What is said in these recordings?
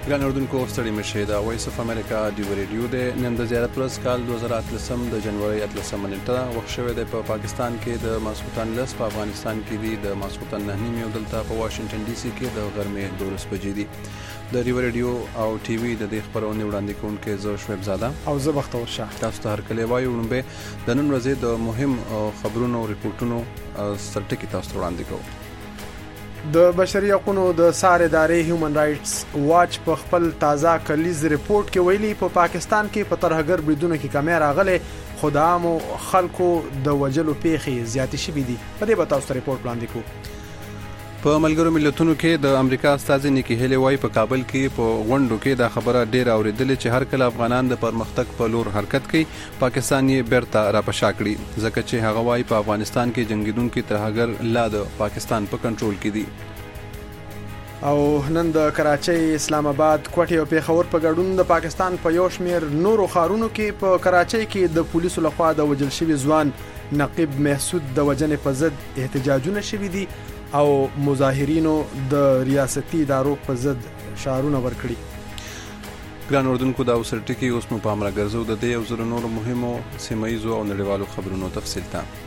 ګران اردوونکو ستړي مشئ د وایس اف امریکا ډیو ریډیو د نن د زیارت ورځ کال 2013 د جنوري 13 نیټه وخت شوی دی په پاکستان کې د ماسخوتن لس په افغانستان کې دی د ماسخوتن 9 یو دلته په واشنگټن ډي سي کې د غرمې 12 بجې دی د ډیو ریډیو او ټي وي د خبرونې وړاندې کوونکې زه شعیب زاده او زه بختور شاه تاسو ته هر کله وایو لومبه د نن ورځې د مهم خبرونو او ریپورتونو سرټکی تاسو ته وړاندې کوو د بشري حقوقو د سار ادارې هیومن رائټس واچ په خپل تازه کلیز ریپورت کې ویلي په پاکستان کې په ترهګر بریدونو کې کمی راغله خو د عامو خلکو د وجلو پیښې زیاتې شوې دي په دې به تاسو ته ریپورت وړاندې کوو په ملګرو ملتونو کې د امریکا استازي نیکی هیلی وای په کابل کې په غونډو کې د خبره ډیر اوریدلې چې هر کله افغانان د پرمختګ په لور حرکت کوي پاکستان یې بیرته راپشا کړي ځکه چې هغه وای په افغانستان کې جنگیدونکو ترهګر لا د پاکستان په کنټرول کې دي او نن د کراچۍ اسلام آباد کوټي او پیښور په ګډون د پاکستان په یو شمیر نورو ښارونو کې په کراچۍ کې د پولیسو لخوا د وجل شوی ځوان نقیب محسود د وجنې په ضد احتجاجونه شوي دي او مظاهرینو د ریاستي ادارو په ضد شعارونه ورکړي ګران اردوونکو دا وسرټکی اوس مو په امر ګرځو د دې او زر نور مهمو سیمایي او نړیوالو خبرونو تفصیل ته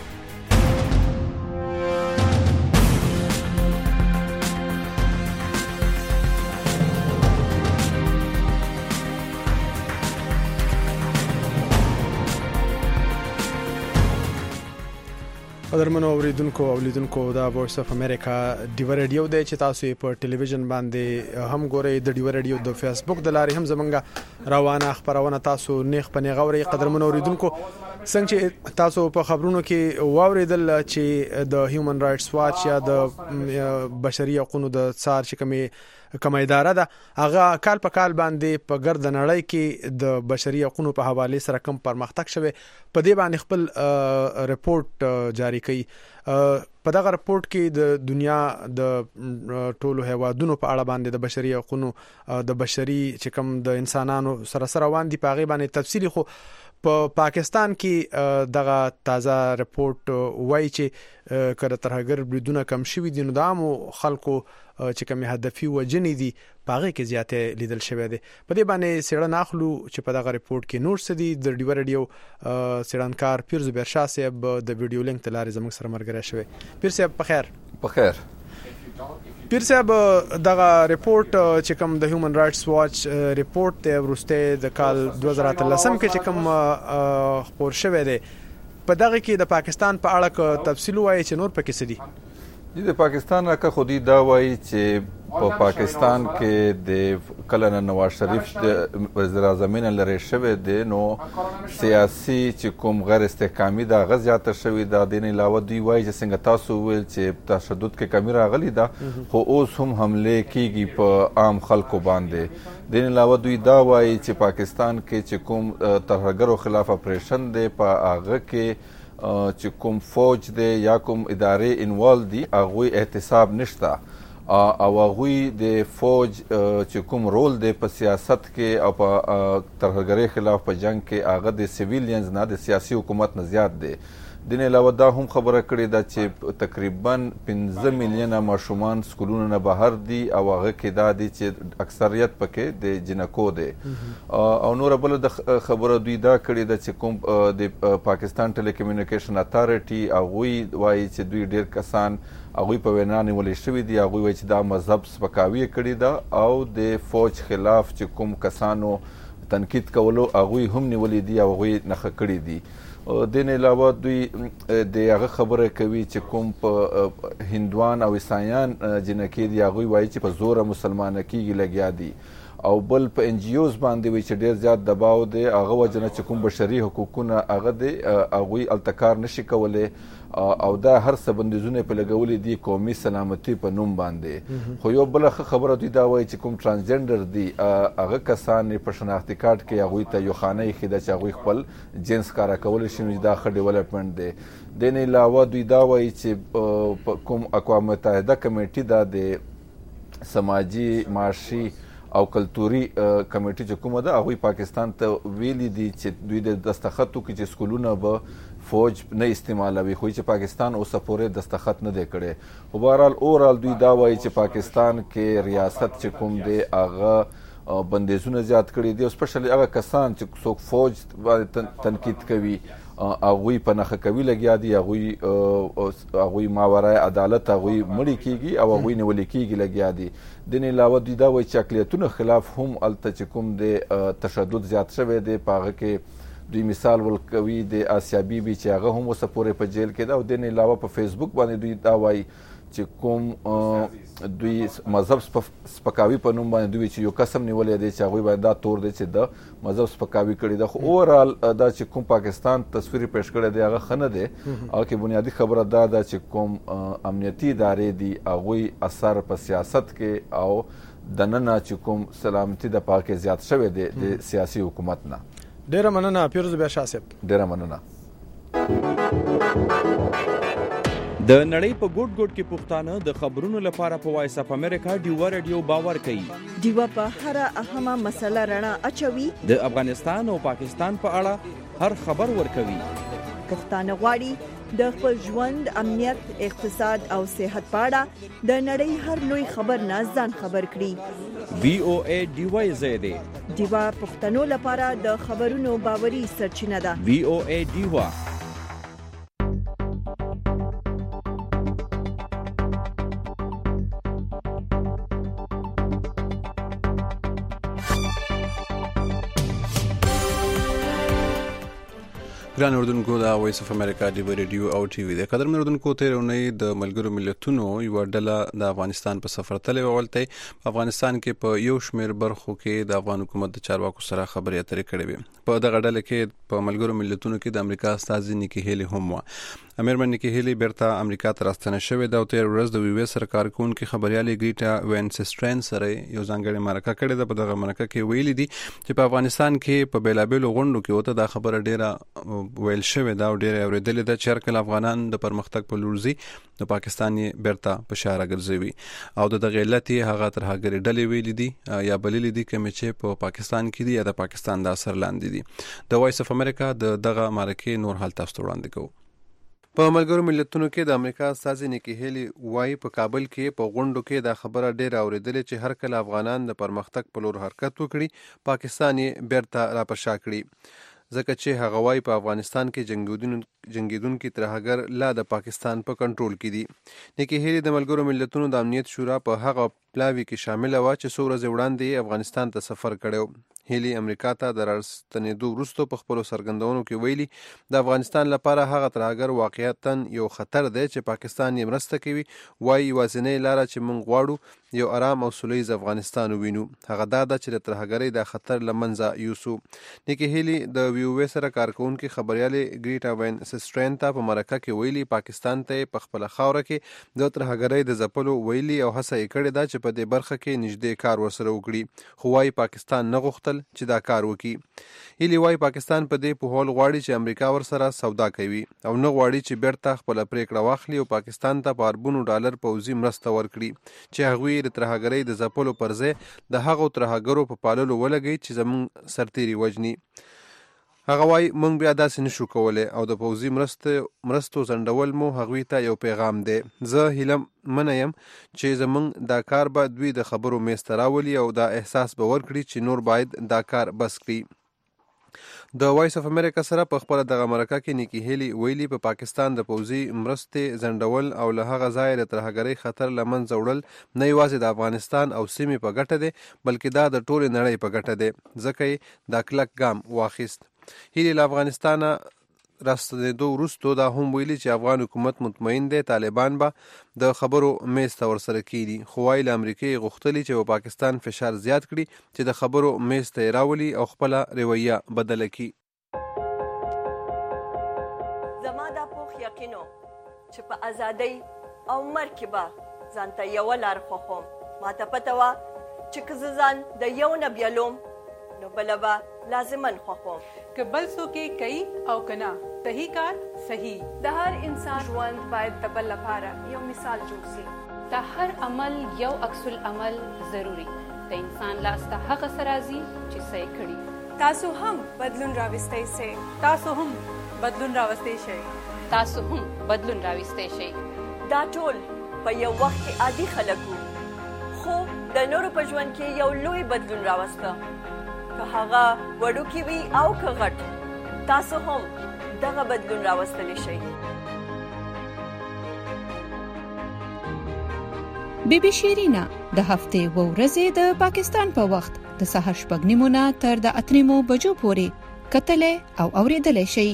قدرمنو اوریدونکو او لیدونکو دا وایس اف امریکا ډیو ریډیو دی چې تاسو په ټلویزیون باندې هم ګورئ د ډیو ریډیو د فیسبوک د لارې هم زمونږه روانه خبرونه تاسو نیخ پنې غوري قدرمنو اوریدونکو څنګه چې تاسو په خبرونو کې واوریدل چې د هیومن رائټس واچ یا د بشري حقوقو د څار چې کومه اداره ده هغه کال په کال باندې په ګرد نړۍ کې د بشري حقوقو په حواله سره کم پرمختګ شوه په دې باندې خپل ریپورت جاری کړي په دغه ریپورت کې د دنیا د ټولو هیوادونو په اړه باندې د بشري حقوقو د بشري چې کوم د انسانانو سره روان دي په غي باندې تفصیلی خو په پاکستان کې دغه تازه ریپورت وایي چې کله ترهګر بریدونه کم شوي دي نو د عامو خلکو چې کوم هدفي وجنې دي پاغه کې زیاته لیدل شوی دی په دې باندې سړه ناخلو چې په دغه ریپورت کې نور څه دي د ډیو ریډیو سړنکار پیر زبیر شاه صاحب د ویډیو لینک تلاري زموږ سره مرګره شوی پیر صاحب په خیر پیر صاحب دغه ریپورت چې کوم د هیومن رائټس واچ ریپورت ته ورسته د کال 2013 کې چې کوم خبر شوی دی په دغه کې د پاکستان په اړه تفصیل وایي چې نور پکې څه دي د پاکستان راکه خودي دا وایي چې په پاکستان کې د کلن نواز شریف د وزیر اعظم لري شوی دی نو سیاسي چې کوم غیر استحکامي دا غزياته شوی دا د علاوه دی وایي چې څنګه تاسو ویل چې تشدد کې کمی راغلی دا خو اوس هم حمله کیږي په عام خلکو باندې د علاوه دوی دا وایي چې پاکستان کې چې کوم ترهګرو خلاف اپریشن دی په هغه کې چې کوم فوج دی یا کوم ادارې انوالو دي هغوی احتساب نشته او هغوی د فوج چې کوم رول دی په سیاست کې او په ترهګرۍ خلاف په جنگ کې هغه د سیویلینز نه د سیاسي حکومت نه زیات دی د علاوه دا هم خبره کړې ده چې تقریبا 15 میلیونه ماشومان سکولونو نه بهر دي او هغه کې دا دي چې اکثریت پکې د جنکو دي او نور بل د خبره دوی دا کړې ده چې کوم د پاکستان ټیلیکمیونیکیشن اتھارټي هغوی وایي چې دوی ډیر کسان هغوی په وینا نیولې شوي دي هغوی وایي چې دا مذهب سپکاوی کړې ده او د فوج خلاف چې کوم کسانو تنقید کولو هغوی هم نیولې دي او هغوی نښه کړي دي دین علاوه دوی د هغه خبره کوي چې کوم په هندوان او عیسایان جنکې دي هغوی وایي چې په زوره مسلمانه کېږي لګیا دي او بل په ان جی اوز باندې وایي چې ډېر زیات دباو دی هغه وجه نه چې کوم بشري حقوقونه هغه دی هغوی التکار نشي کولی او دا هر څه بندیزونه په لګولې دي قومي سلامتي په نوم باندې خو یو بل خبره دوی دا وایي چې کوم ترانسجنډر دي هغه کسان په شناختی کارت کې هغوی ته یو خانه ایښې ده چې هغوی خپل جنس کاره کولی شي نو دا ښه ډیولپمنټ دی دین علاوه دوی دا وایي چې کوم اقوام متحده کمیټي ده د سماجي معاشي او کلتوري کمیټي چې کومه ده هغوی پاکستان ته ویلي دي چې دوی د دستخط وکړي چې سکولونه به فوج نه استعمالوي، خو چې پاکستان اوسه پورې دستخط نه دی کړی. خو بهرحال اورال دوی دا وایي چې پاکستان کې ریاست چې کوم دی هغه بندیزونه زیات کړي دي، او سپیشلی هغه کسان چې څوک فوج باندې تنقید کوي هغوی په نښه کوي لګیا دي، هغوی ماورای عدالت هغوی مړي کیږي او هغوی نیولې کیږي لګیا دي. دې نه علاوه دوی دا وایي چې اقلیتونو خلاف هم هلته چې کوم دی تشدد زیات شوی دی. په هغه کې دوی مثال ورکوي د آسیا بیبي چې هغه هم اوسه پورې په جیل کې ده، او دې نه علاوه په فیسبوک باندې دوی دا وایي چې کوم دوی مذهب سپکاوي په نوم باندې دوی چې یو قسم نیولی دی چې هغوی باندې دا تور دی چې د مذهب سپکاوي کړې ده. خو اوورال دا چې کوم پاکستان تصویر پیش کړی دی هغه ښه نه دی. هغه کې بنیادي خبره دا ده چې کوم امنیتي ادارې دي هغوی اثر په سیاست کې او دننه چې کوم سلامتي د پاره کې زیات شوی دی د سیاسي حکومت نه. ډیره مننه پیروز بیا شاه صاحب. ډیره مننه. د نړۍ په ګوټ ګوټ کې پښتانه د خبرونو لپاره په وایس اف امریکا ډیوا رادیو باور کوي. ډیوا په هر اهمه مسله رڼا اچوي. د افغانستان او پاکستان په اړه هر خبر ورکوي. پښتانه غواړي د خپل ژوند، امنیت، اقتصاد او صحت په اړه د نړۍ هر لوی خبر نه ځان خبر کړي. VOA ډیوا زیاده ډیوا پښتنو لپاره د خبرونو باوري سرچینه ده. VOA ډیوا. ګران اردوونکو د وایس اف امریکا ډیوا ریډیو او ټي وي د قدرمن اردوونکو تیر اونۍ د ملګرو ملتونو یو ډله د افغانستان په سفر تللی ولته په افغانستان کې په یو شمیر برخو کې د افغان حکومت د چارواکو سره خبرې اترې کړې وي. په دغه ډله کې په ملګرو ملتونو کې د امریکا استازي نیکی هیلی هم و. امیر نیکی هیلی بیرته امریکا ته راستنه شوې ده او تیر ورځ د وی سره کارکونکو خبريالي ګریټا وینسټرین سره یو ځانګړی مرکه کړې ده. په دغه مرکه کې ویلي دي چې په افغانستان کې په بیلابېلو غونډو کې وته دا خبره ډیره ویل شوې ده او ډیره اورېدلې ده چې هرکله افغانان د پرمختګ په لور ځي د پاکستان بیرته په شاره ګرځوي او د دغه علت هغه تر هغه ډلې ویلي دي یا بللي دي کوم چې په پاکستان کې دي یا د پاکستان د اثر لاندې دي. د وایس اف امریکا دغه مرکه نور حال تاسو وړاندې کوو. په ملګرو ملتونو کې د امریکا استازي نیکی هیلی وايي په کابل کې په غونډو کې دا خبره ډیره اوریدلې چې هر کله افغانان د پرمختګ په لور حرکت وکړي پاکستان یې بیرته راپشا کړي، ځکه چې هغه وايي په افغانستان کې جنگیدونکو ترهګر لا د پاکستان په کنټرول کې دي. نیکی هیلی د ملګرو ملتونو د امنیت شورا په هغه پلاوی کې شامل و چې څو ورځې وړاندې افغانستان ته سفر کړو. هیلی امریکا ته د راستنېدو وروسته په خپلو څرګندونو کې ویلي د افغانستان لپاره هغه ترهګر واقعیتا یو خطر دی چې پاکستان یې مرسته کوي. وايي یوازینۍ لاره چې موږ غواړو یو آرام او سولیز افغانستان ووینو، هغه دا ده چې د ترهګرۍ د خطر له منځه یوسو. نیکی هیلی د وی سره کارکونکو خبريالي ګریټا وینسټرین ته په مرکه کې ویلي پاکستان ته په خپل خاوره کې د ترهګرۍ د ځپلو ویلي او هڅه یې کړې ده چې په دې برخه کې نږدې کار ورسره وکړي، خو وايي پاکستان نه غوښتل چې دا کار وکړي. هیلی وايي پاکستان په دې په هول غواړي چې امریکا ورسره سودا کوي او نه غواړي چې بیرته خپل پریکړه واخلي او پاکستان ته په اربونو ډالر پوځي مرسته ورکړي چې هغوی د ترهګرۍ د ځپلو پر ځای د هغو ترهګرو په پاللو ولګي چې زموږ سرتیري وجني. هغه وايي موږ بیا داسې نشو کولی او د پوځي مرستو ځنډول مو هغوی ته یو پیغام دی. زه هیله منه یم چې زموږ دا کار به دوی د خبرو میز ته راولي او دا احساس به ورکړي چې نور باید دا کار بس کړي. د وایس اف امریکا سره په خپل دغه مرکه کې نیکی هیلی ویلي په پاکستان د پوځي مرستې ځنډول او له هغه ځای د ترهګرۍ خطر له منځه وړل نه یوازې د افغانستان او سیمې په ګټه دی بلکې دا د ټولې نړۍ په ګټه دی، ځکه یې دا کلک ګام واخیست. هیلی له افغانستانه راستنېدو وروسته دا هم ویلي چې افغان حکومت مطمئن دی طالبان به د خبرو میز ته ورسره کیدي، خو وايي له امریکې غوښتلي چې په پاکستان فشار زیات کړي چې د خبرو میز ته راولي او خپل رویه بدله کړي. زما دا پوخ یقینو چې په ازادۍ او مرګ کې به ځانته یوه لار خوښوم. ماته پته وه چې که زه ځان د یو نه بیلوم نو بله به لازمن خوښوم. که بل څوک یې کوي او که نه صحیح کار صحیح. د هر انسان ژوند باید د بل لپاره یو مثال جوړ شي. د هر عمل یو عکس العمل ضروري. د انسان لاس ته هغه څه راځي چې څه یې کړي. تاسو هم بدلون راوستی سئ. تاسو هم بدلون راوستي شي. تاسو هم بدلون راوستي شي. دا ټول په یو وخت کې عادي خلک وو، خو د نورو په ژوند کې یو لوی بدلون راوسته، که هغه وړوکی وي او که غټ. تاسو هم دغه بدلون راوستلی شئ. بی بی شیرینا د هفتې و ورځې د پاکستان په وخت د سهار 6:30 نه تر د 8:30 بجو پورې کتلې او اوریدلې شي.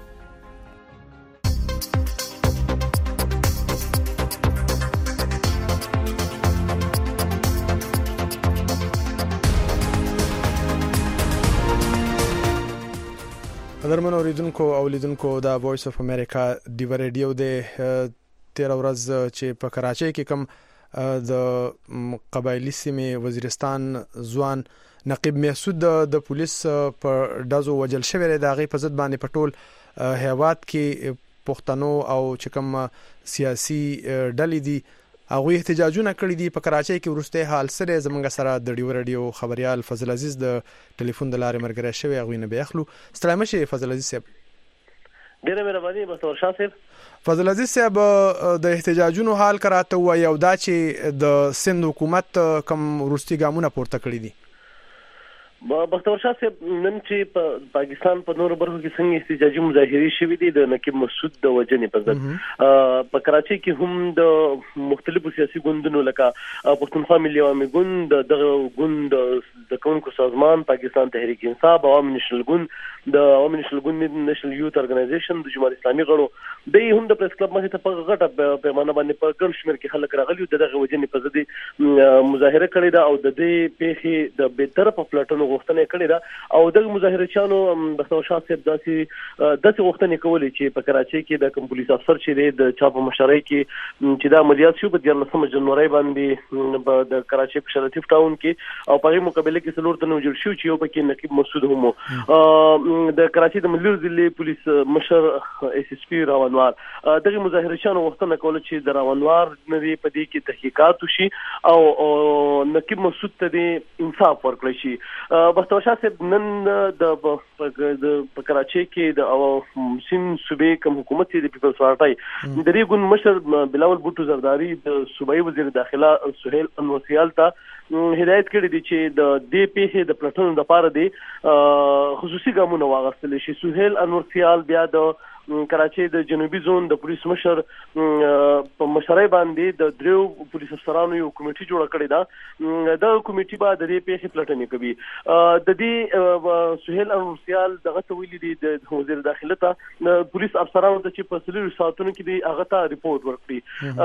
قدرمن اوریدونکو او لیدونکو دا وایس اف امریکا دیو ریډیو د 13 ورځ چې په کراچۍ کې کوم د قبایلی سیمې وزیرستان ځوان نقیب محسود د پولیس په دازو وجل شوی دی، د هغې په ضد باندې په ټول هیواد کې پښتنو او چې کوم سیاسي ډلې دي هغوی احتجاجونه کړي دي. په کراچۍ کې وروستی حال سره زموږ سره د ډیو ریډیو خبريال فضل عزیز د ټلیفون د لارې مرګره شوی، هغوی نه به اخلو. ستړی مشه فضل عزیز صاحب. ډیره مهرباني بختور شاه صاحب. فضل عزیز صاحب د احتجاجونو حال کراته وایي او دا چې د سند حکومت کم وروستي ګامونه پورته کړي دي. بختور شاه صاحب نن چې په پاکستان په نورو برخو کې څنګه احتجاجي مظاهرې شوې دي د نقیب مسعود د وجنې په ضد، په کراچۍ کې هم د مختلفو سیاسي ګوندونو لکه پښتونخوا ملي عوامي ګوند، دغه ګوند د کوونکو سازمان، پاکستان تحریک انصاف، عوام نېشنل ګوند، د عوام نېشنل ګوند نېشنل یوث ارګنایزیشن، د جمهوریت اسلامي غړو دوی هم د پریس کلب مخې ته په غټه پیمانه باندې په ګڼ شمېر کې خلک راغلي دغه وجنې په ضد مظاهره کړې ده او د دې پیښې د بهتره پلټنو غوښتنه کړې ده او د مظاهرچیانو بختور شاه صاحب داسې غوښتنې کولې چې په کراچۍ کې د کوم پولیس افسر چې د چا په مشرۍ کې چې دا عملیات شو په 14 جنوري باندې د کراچۍ په شریف ټاون کې او په مقابله کې څلور تنه وژل شو چې یو پکې نقیب مسعود هم د کراچۍ د ملي ضلع پولیس مشر اس اس پی راونوار دغه مظاهرچیانو غوښتنه کوله چې د راونوار نوی په دې کې تحقیقات وشي او نقیب مسعود ته د انصاف ورکړي شي. بختور شاه صاحب نن د کراچۍ کې د سین صوبې کوم حکومت د پیپلز پارټي د دې ګوند مشر بلاول بوټو زرداری د صوبایي وزیر داخله سهیل انورسیال ته هدایت کړی دی چې د دې پیښې د پلټنو لپاره د خصوصي ګامونه واغستل شي. سهیل انورسیال بیا د کراچۍ د جنوبي زون د پولیس مشر په مشرۍ باندې د دریو پولیس افسرانو یو کمیټي جوړ کړی دا. د کمیټي به د دې پیښې پلټنې کوي. د دې سهیل انورسیال دغه تویل دي د وزیر داخله ته پولیس افسرانو ته چې په 3 ساعتونو کې دی هغه ته ریپورت ورکړي.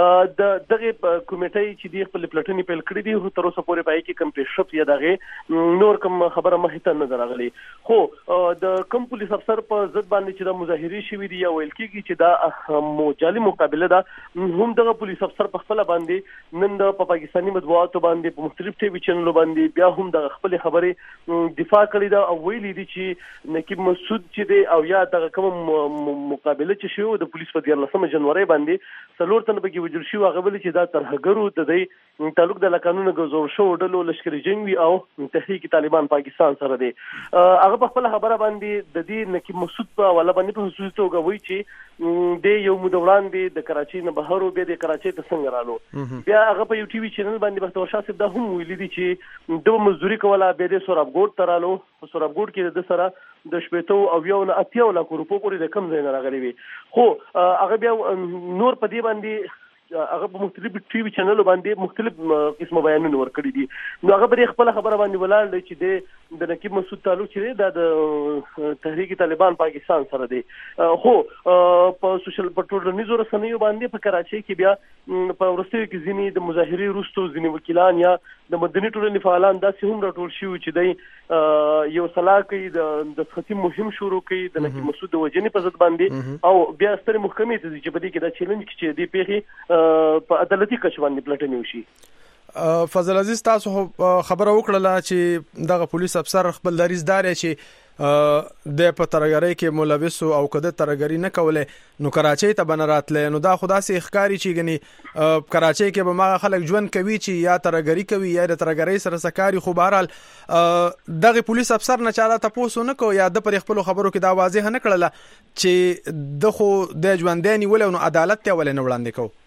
دغه کمیټي چې دی خپل پلټنې پیل کړې دي تر اوسه پورې پای کې کم پیښپ یا دغه نور کوم خبره مخې ته نه راغلي. خو د کوم پولیس افسر په ضد باندې چې د مظاهرې شوي دي یا ویل کېږي چې دا جعلي مقابله ده، هم دغه پولیس افسر په خپل باندې نن د پاکستاني مطبوعاتو باندې په مختلف ټي وي چینلونو باندې بیا هم د خپل خبرې دفاع کړې ده او ویلي دي چې نقیب مسعود چې دی او یا دغه کوم مقابله چې شو د پولیس په 14 جنوري باندې څلور تنه بګي وجل شو هغه ویلي چې دا ترهګرو د دې تعلق د قانون غوړ شو ډلو لشکري جنگ وی او تحریک طالبان پاکستان سره دی. هغه په خپل خبره باندې د دې نقیب مسعود په حواله باندې په خصوصي توګه وایي چې د یو مودوران دی د کراچۍ نه بهر او د کراچۍ ته څنګه رالو. بیا هغه په یو ټي وي چینل باندې بختور شاه صاحب دا هم ویلي دي چې د مزدوري کوله به د سورابګوټ ترالو په سورابګوټ کې د سره د شپېتو او یو نه 80 لک روپو پورې د کم ځای نه راغلي وي. خو هغه بیا نور په دې باندې هغه په مختلفو ټي وي چینلونو باندې مختلف قسمه بیانونه ورکړي دي. نو هغه به خپل خبره باندې ولاړ دی چې د نقیب مسعود تعلق چې د تحریک طالبان پاکستان سره دی. خو په سوشل ټولنیزو رسنیو باندې په کراچۍ کې بیا په ورستیو کې ځینې د مظاهرې وروسته ځینې وکیلان یا د مدني ټولنې فعالان داسې هم راټول شوي چې دی یو سلا کوي د خطي مهم شروع کوي د نقیب مسعود د وجنې په ضد باندې او بیا سترې محکمې ته ځي چې په دې کې دا چیلنج کې چې دې پیښې په عدالتي کچ باندې پلټنې وشي. فضل عزیز تاسو خبره وکړه چې دغه پولیس افسر خپل دریځ دار چې د په ترګری کې ملوث او کده ترګری نه کوله نو کراچۍ ته بنراتله نو دا خدا سي ښکاری چی غني کراچۍ کې به ما خلک ژوند کوي چې یا ترګری کوي یا د ترګری سره سکاري خو بهرال دغه پولیس افسر نه چاله تاسو نه کو یا د پر خپل خبرو کې دا واضح نه کړله چې د خو د ژوندانی ول نو عدالت ته ول نه وړاندې کو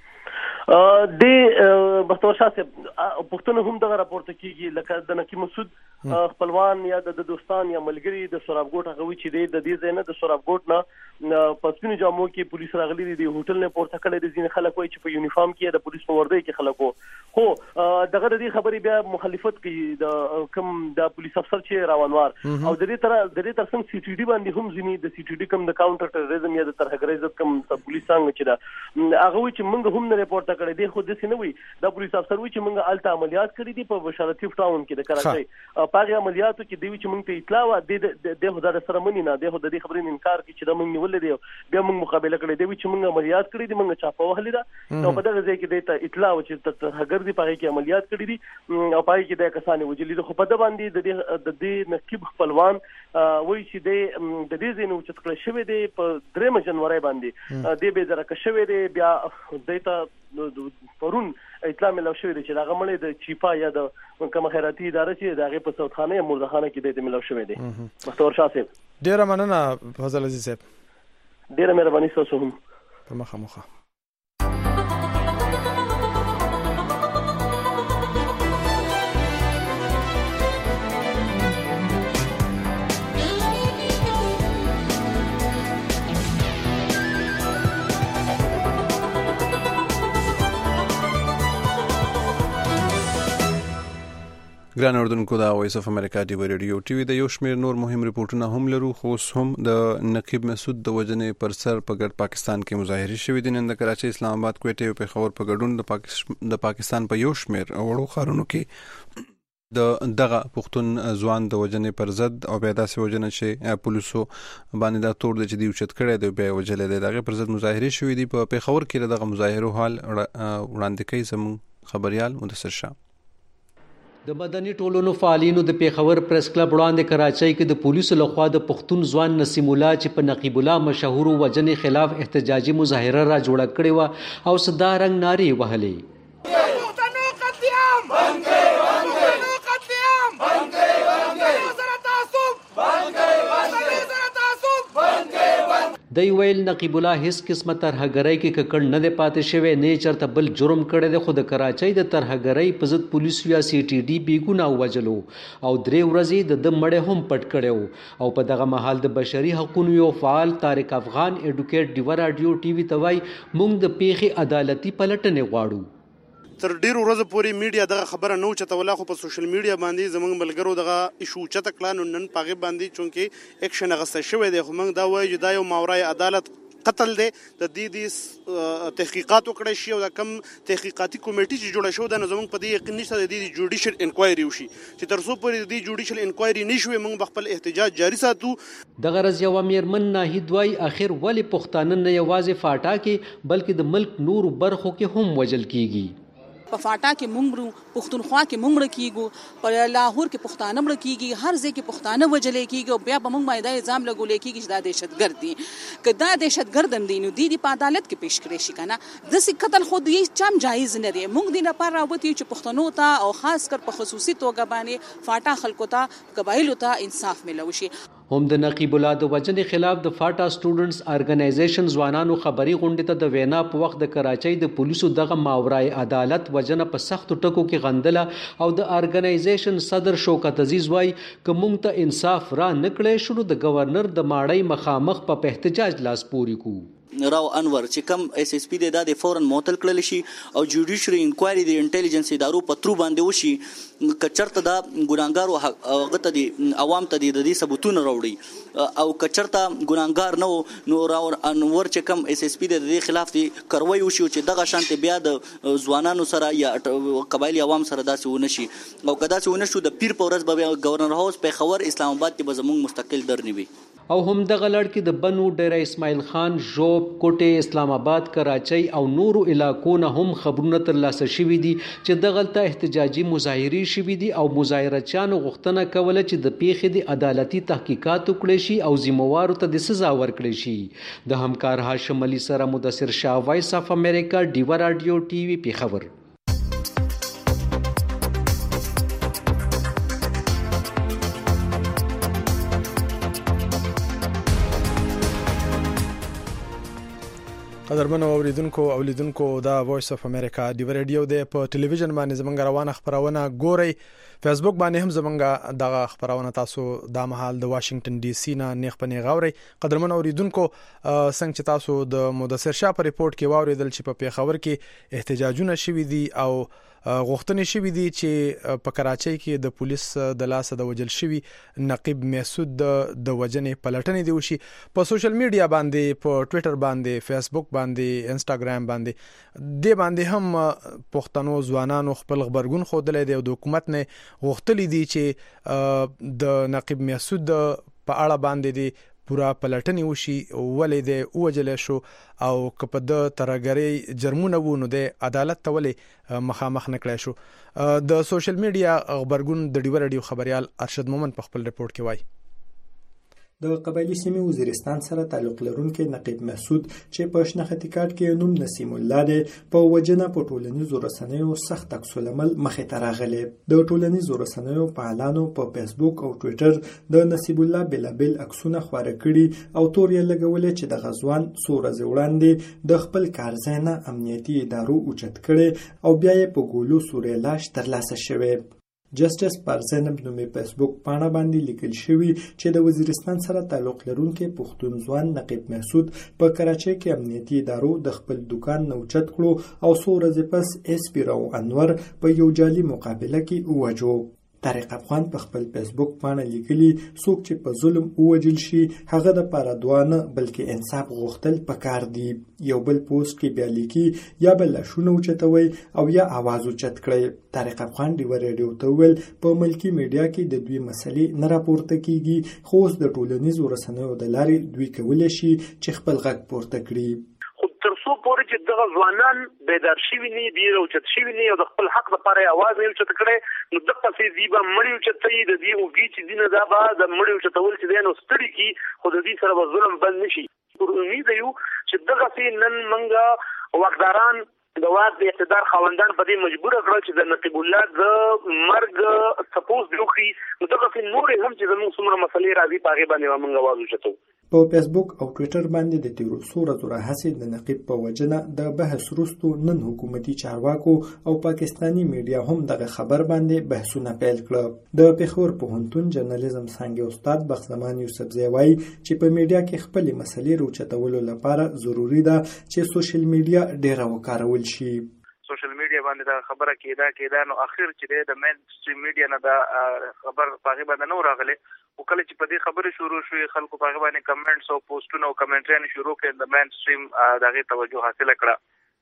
د بختور شاه پښتون هم دغه راپورته کیږي لکه د نقیب مسعود خپلوان یا د دوستان یا ملګری د سورابګوټ هغه چې د دې ځای نه د سورابګوټ نه پسپینو جامو کې پولیس راغلي دي د هوټل نه پورته کړي دي ځین خلک وایي چې په یونیفارم کې د پولیس په وردی کې خلک خو دغه د دې خبرې بیا مخالفت کوي د کوم د پولیس افسر چې راونوار او د دې ترڅنګ سی ټي ډي باندې هم ځینی د سی ټي ډي کوم د کاونټر ټیرریزم یا د ترهګرۍ ضد کوم پولیس څنګه چې دا هغه وایي چې موږ هم نه ریپورت کړی دی خو د سینوي د پولیس افسر وایي چې موږ الته عملیات کړی دي په بشارتیف ټاون کې د کراچۍ پاغه عملیاتو کې دی چې موږ ته اطلاع و د هزار سره منی نه د دې خبرې انکار کوي چې دا موږ نیول دي بیا موږ مقابله کړې دی چې موږ عملیات کړې دي موږ چاپه وهلې ده نو په دغه ځای کې د اطلاع و چې ترهګر دي پاغه کې عملیات کړې دي او پاغه کې د کسانې وجلې دي خو په د باندې د دې نقیب خپلوان وایي چې د دې ځینو چې تکړه شوی دی په 3 جنوري باندې د به درکه شوی دی بیا دته پرون اطلاع ملو شوی دی چې هغه مړی د چیپا یا د کوم خیراتي اداره چې دغه په سودخانه یا مردخانه کې د ملو شوی دی مختور شاه صاحب ډیر مننه فضل عزیز صاحب ډیره مهرباني تاسو هم په مخه ګران اردوونکو دا وایس اف امریکا دی ریډیو ټي وي د یو شمېر نور مهم ریپورتونه هم لرو خو هم د نقیب مسعود د وجنې پر سر په ګډ پاکستان کې مظاهره شوې دي نن د کراچۍ اسلام آباد کوټې او پیښور په ګډون د پاکستان په یو شمېر وړو ښارونو کې دغه پښتون ځوان د وجنې پر ضد او بیا داسې وجنه چې پولیسو باندې دا تور د جدي اوچت کړي دی بیا وجلې دی دغه پر ضد مظاهره شوې دي په پیښور کې دغه مظاهره حال وړاندې کوي زموږ خبريال مدثر شاه د مدني ټولنو فعالینو د پیښور پریس کلب وړاندې کراچۍ کې د پولیسو لخوا د پښتون ځوان نسیم الله چې په نقیب الله مشهور وجنې خلاف احتجاجي مظاهره را جوړه کړې و او صدا رنگ ناري وهلې دی ویل نقیب الله هیڅ قسمه ترهګرۍ کې ککړ نه دی پاتې شوی نه چرته بل جرم کړی دی خو د کراچۍ د ترهګرۍ په ضد پولیسو یا سی ټي ډي بیګونه ووجلو او 3 ورځې د مړی هم پټ کړی او په دغه مهال د بشري حقوقو یو فعال طارق افغان ایډوکیټ ډیو رادیو ټي وي ته وایي موږ د پیښې عدالتي پلټنې غواړو تر ډیرو ورځې پورې میډیا دغه خبره نو چتوله خو په سوشل میډیا باندې زمونږ ملګرو دغه ایشو چته کلانو نن پاغه باندې چونکه اکشن غسه شوی دی خو موږ دا وایو چې دا یو ماورای عدالت قتل دی د دې تحقیقات وکړي شي او د کم تحقیقاتي کمیټې چې جوړه شو د زمونږ په دې یقین نشته د دې جوډیشل انکوایري وشي چې تر څو پورې د دې جوډیشل انکوایري نشوي موږ خپل احتجاج جاری ساتو د غرض یو میرمن ناهید وای اخر ولی پښتانه نه یوازې فاټا کې بلکې د ملک نور برخو کې هم وجل کیږي په فاټا کې مونږ پښتونخوا کې مونږ کیږو په لاهور کې پښتانه مړ کیږي هر ځای کې پښتانه وجلې کیږي او بیا به مونږ باندې الزام لګولې کیږي چې دا دهشتګرد دي که دا دهشتګرد دي نو دی په عدالت کې پیش کړي شي کنه د قتل خود یې چم جایز نه دی مونږ دې نه پر راوتی چې پښتنو ته او خاص کر په خصوصي توګه باندې فاټا خلکو ته قبایلو ته انصاف ملوي شي هم د نقیب الله د وجنې خلاف د فاټا سټوډنټس ارګنایزیشن ځوانانو خبري غونډه ته د وینا په وخت د کراچۍ د پولیسو دغه ماورای عدالت وجنه په سختو ټکو کې غندله او د ارګنایزیشن صدر شوکت عزیز وای ک مونږ ته انصاف را نکړې شنو د گورنر د ماړی مخامخ په احتجاج لاس پوري کو راو انور چې کم اس اس پی د فورن معطل کړل شي او جوډیشري انکوایري د انټيليجنس ادارو پترو باندې وشي کچرته دا ګناګارو هغه ته دي عوام ته د دې ثبوتونه راوړي او کچرته ګناګار نو راو انور چې کم اس اس پی د دې خلاف دي کاروي وشي چې دغه شانت بیا د ځوانانو سره یا قبایلی عوام سره داسې ونشي او کدا چې ونشو د پیر پورز به گورنر هاوس په خبر اسلام آباد کې به زموږ مستقل درنی وي او هم دغه لړ کې د بنو ډیره اسماعیل خان، ژوب، کوټه، اسلام آباد، کراچۍ او نورو علاقو نه هم خبرونه ترلاسه شوي دي چې دغلته احتجاجي مظاهرې شوي دي او مظاهرچیانو غوښتنه کوله چې د پیښې د عدالتي تحقیقات وکړي شي او ذمہوارو ته د سزا ورکړي شي. د همکار هاشم علي سره مدثر شاه، وایس اف امریکا، ډیوا رادیو ټي وي، پیښور. قدرمنو اوریدونکو او لیدونکو دا وایس اف امریکا ډیوا رادیو د په ټلویزیون باندې زمونږ روانه خبرونه ګوري. فیسبوک باندې هم زمونږ دغه خبرونه تاسو د مهال د واشنگټن ډي سي نه نیغ په نیغ اوري. قدرمنو اوریدونکو څنګه چې تاسو د مدثر شاه په ریپورت کې واوریدل چې په پیښور کې احتجاجونه شوي دي او غوښتنې شوي دي چې په کراچۍ کې د پولیس د لاسه د وجل شوي نقیب محسود د وجنې پلټنې دی وشي. په سوشل میډیا باندې، په ټویټر باندې، فیسبوک باندې، انسټاګرام باندې هم پښتنو ځوانانو خپل خبرګون خوده دی او د حکومت نه غوښتلی دي چې د نقیب محسود په اړه باندې دی پورا پلټنې وشي، ولې د وجل شو او کپ د ترګری جرمونه وونو د عدالت ته ولې مخامخ نکړای شو. د سوشل میډیا خبرګون د ډیوا رادیو خبريال ارشد مومن په خپل ریپورت کې وایي د قبایلی سیمې وزیرستان سره تعلق لرونکي نقیب محسود چې په شناختی کارت کې نوم نسیم الله دی په وجنه په ټولنیزو رسنیو سخت عکس العمل مخې ته راغلی. د ټولنیزو رسنیو فعالانو په فیسبوک او ټویټر د نسیم الله بلابل عکسونه خپاره کړي او تور یې لګولې چې د غزوان څو ورځې وړاندې د خپل کارځای نه امنیتي ادارو اوچت کړي او بیا یې په ګولو سورې لاش ترلاسه شوی. جسټس پرزنب نومي فیسبوک پاڼه باندې لیکل شوی چې د وزیرستان سره تعلق لرونکي پښتون ځوان نقیب محسود په کراچۍ کې امنیتي ادارو د خپل دکان نه اوچت کړو او څو ورځې پس اس پی راو انور په یو جعلي مقابله کې ووجو. طارق افغان په خپل فیسبوک باندې لیکلي څوک چې په ظلم ووجل شي هغه د پاره دعا نه بلکې انصاف غوښتل پکار دي. یو بل پوسټ کې بیا لیکي یا بل شونه اوچتوي او یا आवाज اوچت کړي. طارق افغان ډیوا رادیو ته ویل په ملکی میډیا کې د دوی مسلې نه راپورته کیږي، خو د ټولنیزو رسنیو د لارې دوی کولای شي چې خپل غږ پورته کړي. تر څو پورې چې دغه ځوانان بیدار شوي نه دي او اوچت شوي نه او د خپل حق لپاره اواز نه اوچت کړي نو دغه څه دی به مړی اوچتوي د دې اوږي چې دینه دا به د مړی اوچتول چې دی نو ستړي کی خو د دې سره به ظلم بند نشي. امید یو چې دغه څه نن منګه واکداران د واک د اقتدار خاوندان په دې مجبور کړل چې د نقیب الله د مرګ سپوز دوخي نو دغه څه نور هم چې زموږ څومره مسلې راځي په هغه باندې موږ आवाज وشتو. په فیسبوک او ټویټر باندې د تیرو څو هڅې د نقیب په وجنه د بحث وروسته نن حکومتي چارواکو او پاکستانی میډیا هم دغه خبر باندې بحثونه پیل کړل. د پیښور پوهنتون جرنالیزم څانګې استاد بخزمان یوسفزی وایي چې په میډیا کې خپل مسلې روچتولو لپاره ضروری ده چې سوشل میډیا ډیره وکارول شي. سوشل میډیا باندې دا خبره کېده نو اخر چې د مین سټریم میډیا نه دا خبر پاغي باندې نو راغله او کله چې په دې خبره شروع شوې خلکو پاغي باندې کمنټس او پوسټونه او کمنټریان شروع کړل د مین سټریم دغه توجه حاصل کړه.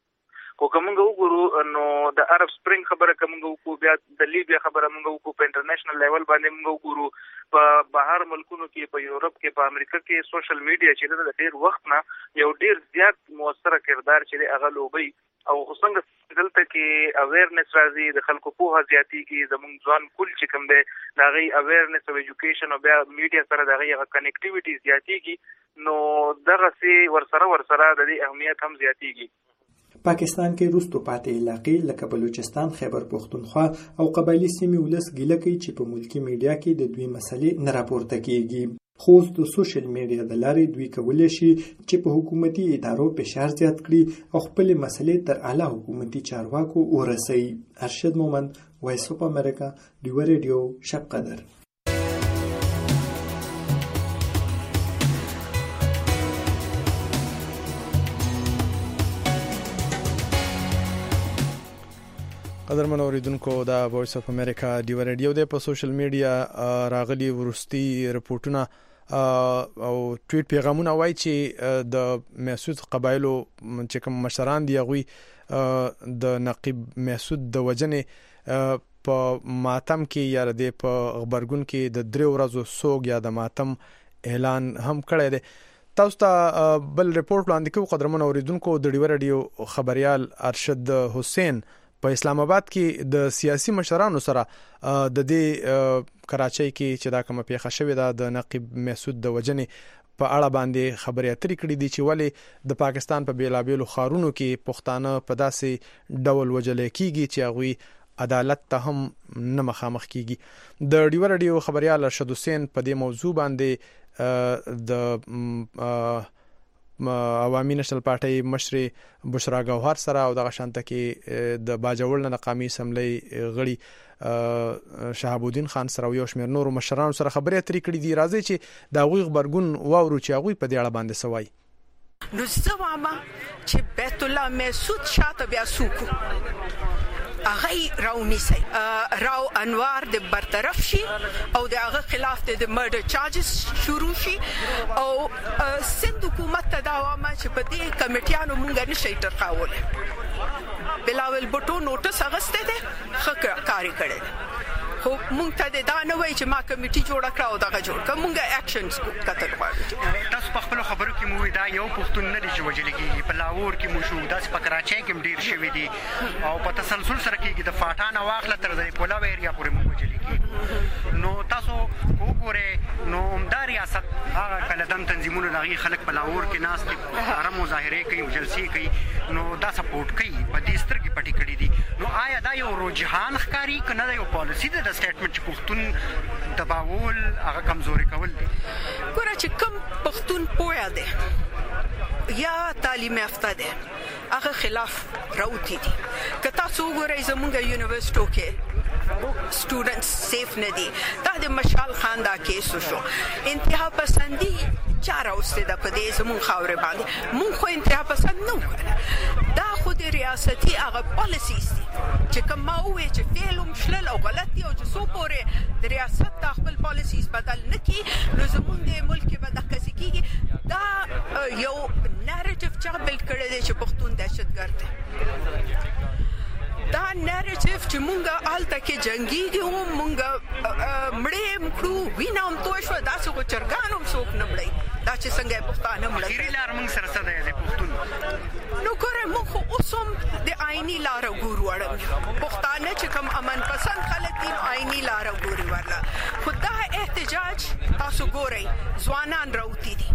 خو کومه وګورو نو د عرب سپرینګ خبره کومه وګورو بیا د لیبیا خبره موږ وګورو په انټرنیشنل لیول باندې موږ وګورو په بهر ملکونو کې په یورپ کې په امریکا کې سوشل میډیا چې د ډیر وخت نه یو ډیر زیات موثر کردار چې هغه لوبي او څنګه دلته کې اویرنس راځي د خلکو په هزياتي کې زموږ ځوان کول چې کوم دی دا غي اویرنس او ایجوکیشن او بیا میډیا سره دا غي کنیکټیویټي زیاتېږي نو دغه سي ورسره د دې اهمیت هم زیاتېږي. پاکستان کې وروسته پاتې علاقې لکه بلوچستان، خیبر پختونخوا او قبایلی سیمې ولس ګیله کوي چې په ملکی میډیا کې د دوی مسلې نه راپورته کیږي. خو د سوشل میډیا د لارې دوی کولای شي چې په حکومتي ادارو فشار زیات کړي او خپل مسلې تر اعلی حکومتي چارواکو ورسوي. ارشد مومن، وایس اف امریکا، ډیوا رادیو، شب قدر. قدرمن اوریدونکو دا وایس اف امریکا ډیوا رادیو د په سوشل میډیا راغلي ورستي رپورټونه او ټویټ پیغامونه وایي چې د محسود قبایلو چې کوم مشران دی غوي د نقیب محسود د وجنې په ماتم کې یا د په خبرګون کې د درې ورځو سوګ یا د ماتم اعلان هم کړی دی. تاسو ته بل ریپورت وړاندې کوو قدرمن اوریدونکو. د ډیو رادیو خبريال ارشد حسین په اسلام آباد کې د سیاسي مشرانو سره د دې کراچۍ کې چې دا کومه پیښه شوې ده د نقیب مسعود د وجنې په اړه باندې خبرې اترې کړې دي چې ولې د پاکستان په بیلابیلو ښارونو کې پښتانه په داسې ډول وجل کېږي چې هغوی عدالت ته هم نه مخامخ کېږي. د ډیو رادیو خبريال ارشد حسین په دې موضوع باندې د عوامي نشنل پارټي مشر بشرا گوهر سره او دغه شانته کې د باجوړ نه قومي اسمبلی غړي شهاب الدین خان سره یو شمېر نور مشرانو سره خبرې اترې کړې دي. راځي چې دا غوي خبرګون واورو چې هغه په دې اړه باندې سوای. نو زما چې بیت الله مسعود شاته بیا سوکو هغه راونی سي راو انوار د برطرف شي او د هغه خلاف د مرډر چارجز شروع شي او سند حکومت ته دا وامه چې په دې کمیټیانو مونږ نشي ترخاوله. بلاول بوټو نوټس اغسته ده خکه کاری کړي خو مونږ ته دا نه وای چې ما کمیټي جوړ کړه او دا جوړ کړه. مونږه اکشنز کتل غواړو. تاسو په خپل خبرو کې مو دا یو پښتون نه دی چې وجل کېږي. په لاهور کې مو شو داس په کراچۍ کې ډیر شوی دي او په تسلسل سره کېږي د فاټان واخله تر د پولاو ایریا پورې مو وجل کېږي. نو تاسو وګوره نو عمدار ریاست هغه کلدان تنظیمونو دغه خلک په لاهور کې ناس دي حرم مظاهره کوي جلسې کوي نو دا سپورټ کوي په دې سترګې پټې کړې دي. نو آیا دا یو رجحان ښکاری کنه دا یو پالیسی ده د سټیټمنټ چې پښتون دباول هغه کمزوري کول دي؟ ګوره چې کوم پښتون پوهه ده یا تعلیم یافته ده هغه خلاف راوتی دي. که تاسو وګورئ زموږ یونیورسيټو کې سټوډنټس سیف نه دي. دا د مشال خان دا کیس شو انتها پسندي چاره اوسته ده په دې زموږ خاورې باندې. مونږ خو انتها پسند نه وکړه. دا خو د ریاستي هغه پالیسیز دي چې کوم ما وې چې فعل مشلل او غلط دي او چې سو پورې د ریاست د خپل پالیسیز بدل نه کی نو زموږ د ملک به د قصې کیږي. دا یو نریټیو چې بل کړی دی چې پښتون دهشتګرد دی. دا نریټیو چې مونږه آلته کې جنگيږي او مونږه مړې مکړو وینم توې شو داسې کو چرګانو څوک نه مړی دا چې څنګه پښتانه مړی. خیري لار مونږ سره څه دی پښتون نو ګوره مونږ اوسم د آئینی لار ګورو اړم پښتانه چې کوم امن پسند خلک دي آئینی لار ګوري ورلا. خدا احتجاج تاسو ګورئ ځوانان راوتی دي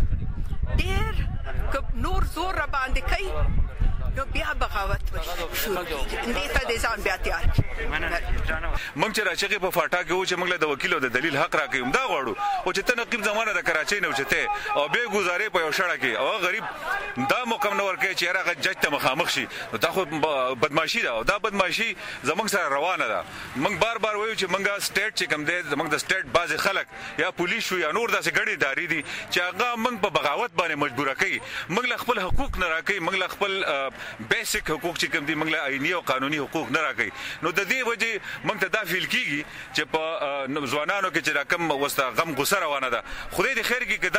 ډېر نور زور را باندې کوي نو بیا بغاوت شروع کیږي. دې ته د ځان بیا تیار مونږ چې راچېږي په فاټا کې و چې موږ له د وکیل او د دلیل حق راکې دا غواړو او چې ته نقیب زمانه د کراچۍ نه وچته او به گزارې په یو شړه کې او غریب دا مقام نه ورکې چې هغه جج ته مخامخ شي. دا خو بدمعشي ده او دا بدمعشي زمونږ سره روانه ده. مونږ بار بار وایو چې مونږه سټیټ چې کوم دی زمونږ د سټیټ بعض خلک یا پولیس شو یا نور داسې ګډې داري دي چې هغه مونږ په بغاوت باندې مجبور کوي. مونږ خپل حقوق نه راکې مونږ خپل بیسیک حقوق چې کوم دي موږ له آئینی او قانوني حقوق نه راکړي. نو د دې وجه موږ ته دا فیل کیږي چې په ځوانانو کې چې راکم وستا غم غوسه روانه ده. خدای دې خیر کړي چې دا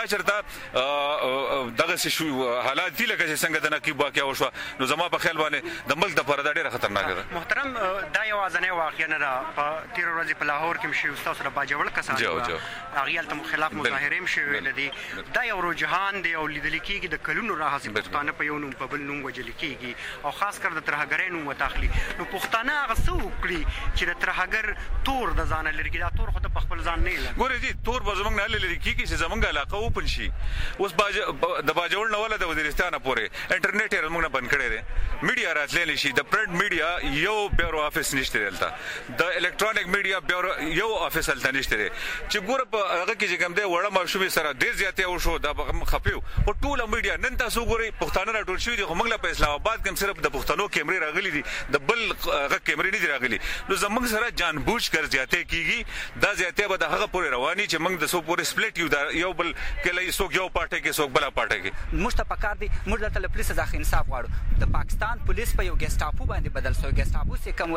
چرته دغه شو حالات دي لکه څنګه د نقیب واقعیا وشو نو زما په خیال باندې د ملک د پرده ډیره خطرناک ده. محترم دا یو ځنه واقعیا نه ده په 13 ورځې په لاهور کې مشي استاد سره باجوړ کسان هغه تل خلاف مظاهره مشي ویل دي. دا یو رجحان دی او لیدل کیږي د کلونو راهسي پښتانه په یو نوم په بل نوم وجل کیږي او خاص کر د ترهګرۍ نوم وتاخلي. نو پښتانه هغه څه وکړي چې د ترهګر تور د ځان لري کې دا تور خو د خپل ځان نه لري. ګورې دي تور به زمونږ نه لري کیږي چې زمونږ علاقه اوپن شي. اوس د باجوړ نه ولا د وزیرستان پورې انټرنیټ یې موږ نه بند کړی دی. میډیا راتللی شي. د پرنٹ میډیا یو بیورو افیس نشته دلته. د الکترونیک میډیا بیورو یو افیس دلته نشته دی چې ګور په هغه کې چې کوم دی وړه ماشومې سره ډېر زیاتې او شو دا خپیو په ټوله میډیا نن تاسو ګورئ پښتانه راټول شوي دي خو موږ په اسلام آباد کې صرف د پښتنو کیمرې راغلي دي د بل هغه کیمرې نه دي راغلي. نو زموږ سره جان بوج کر زیاتې کیږي. دا زیاتې به د هغه پورې رواني چې موږ د سو پورې سپلیټ یو بل کله څوک یو پارټي کې څوک بل پارټي کې. موږ ته پکار دي موږ د پولیس ځخ انصاف غواړو. د پاکستان پولیس په یو ګیسټاپو باندې بدل شو. ګیسټاپو چې کومولي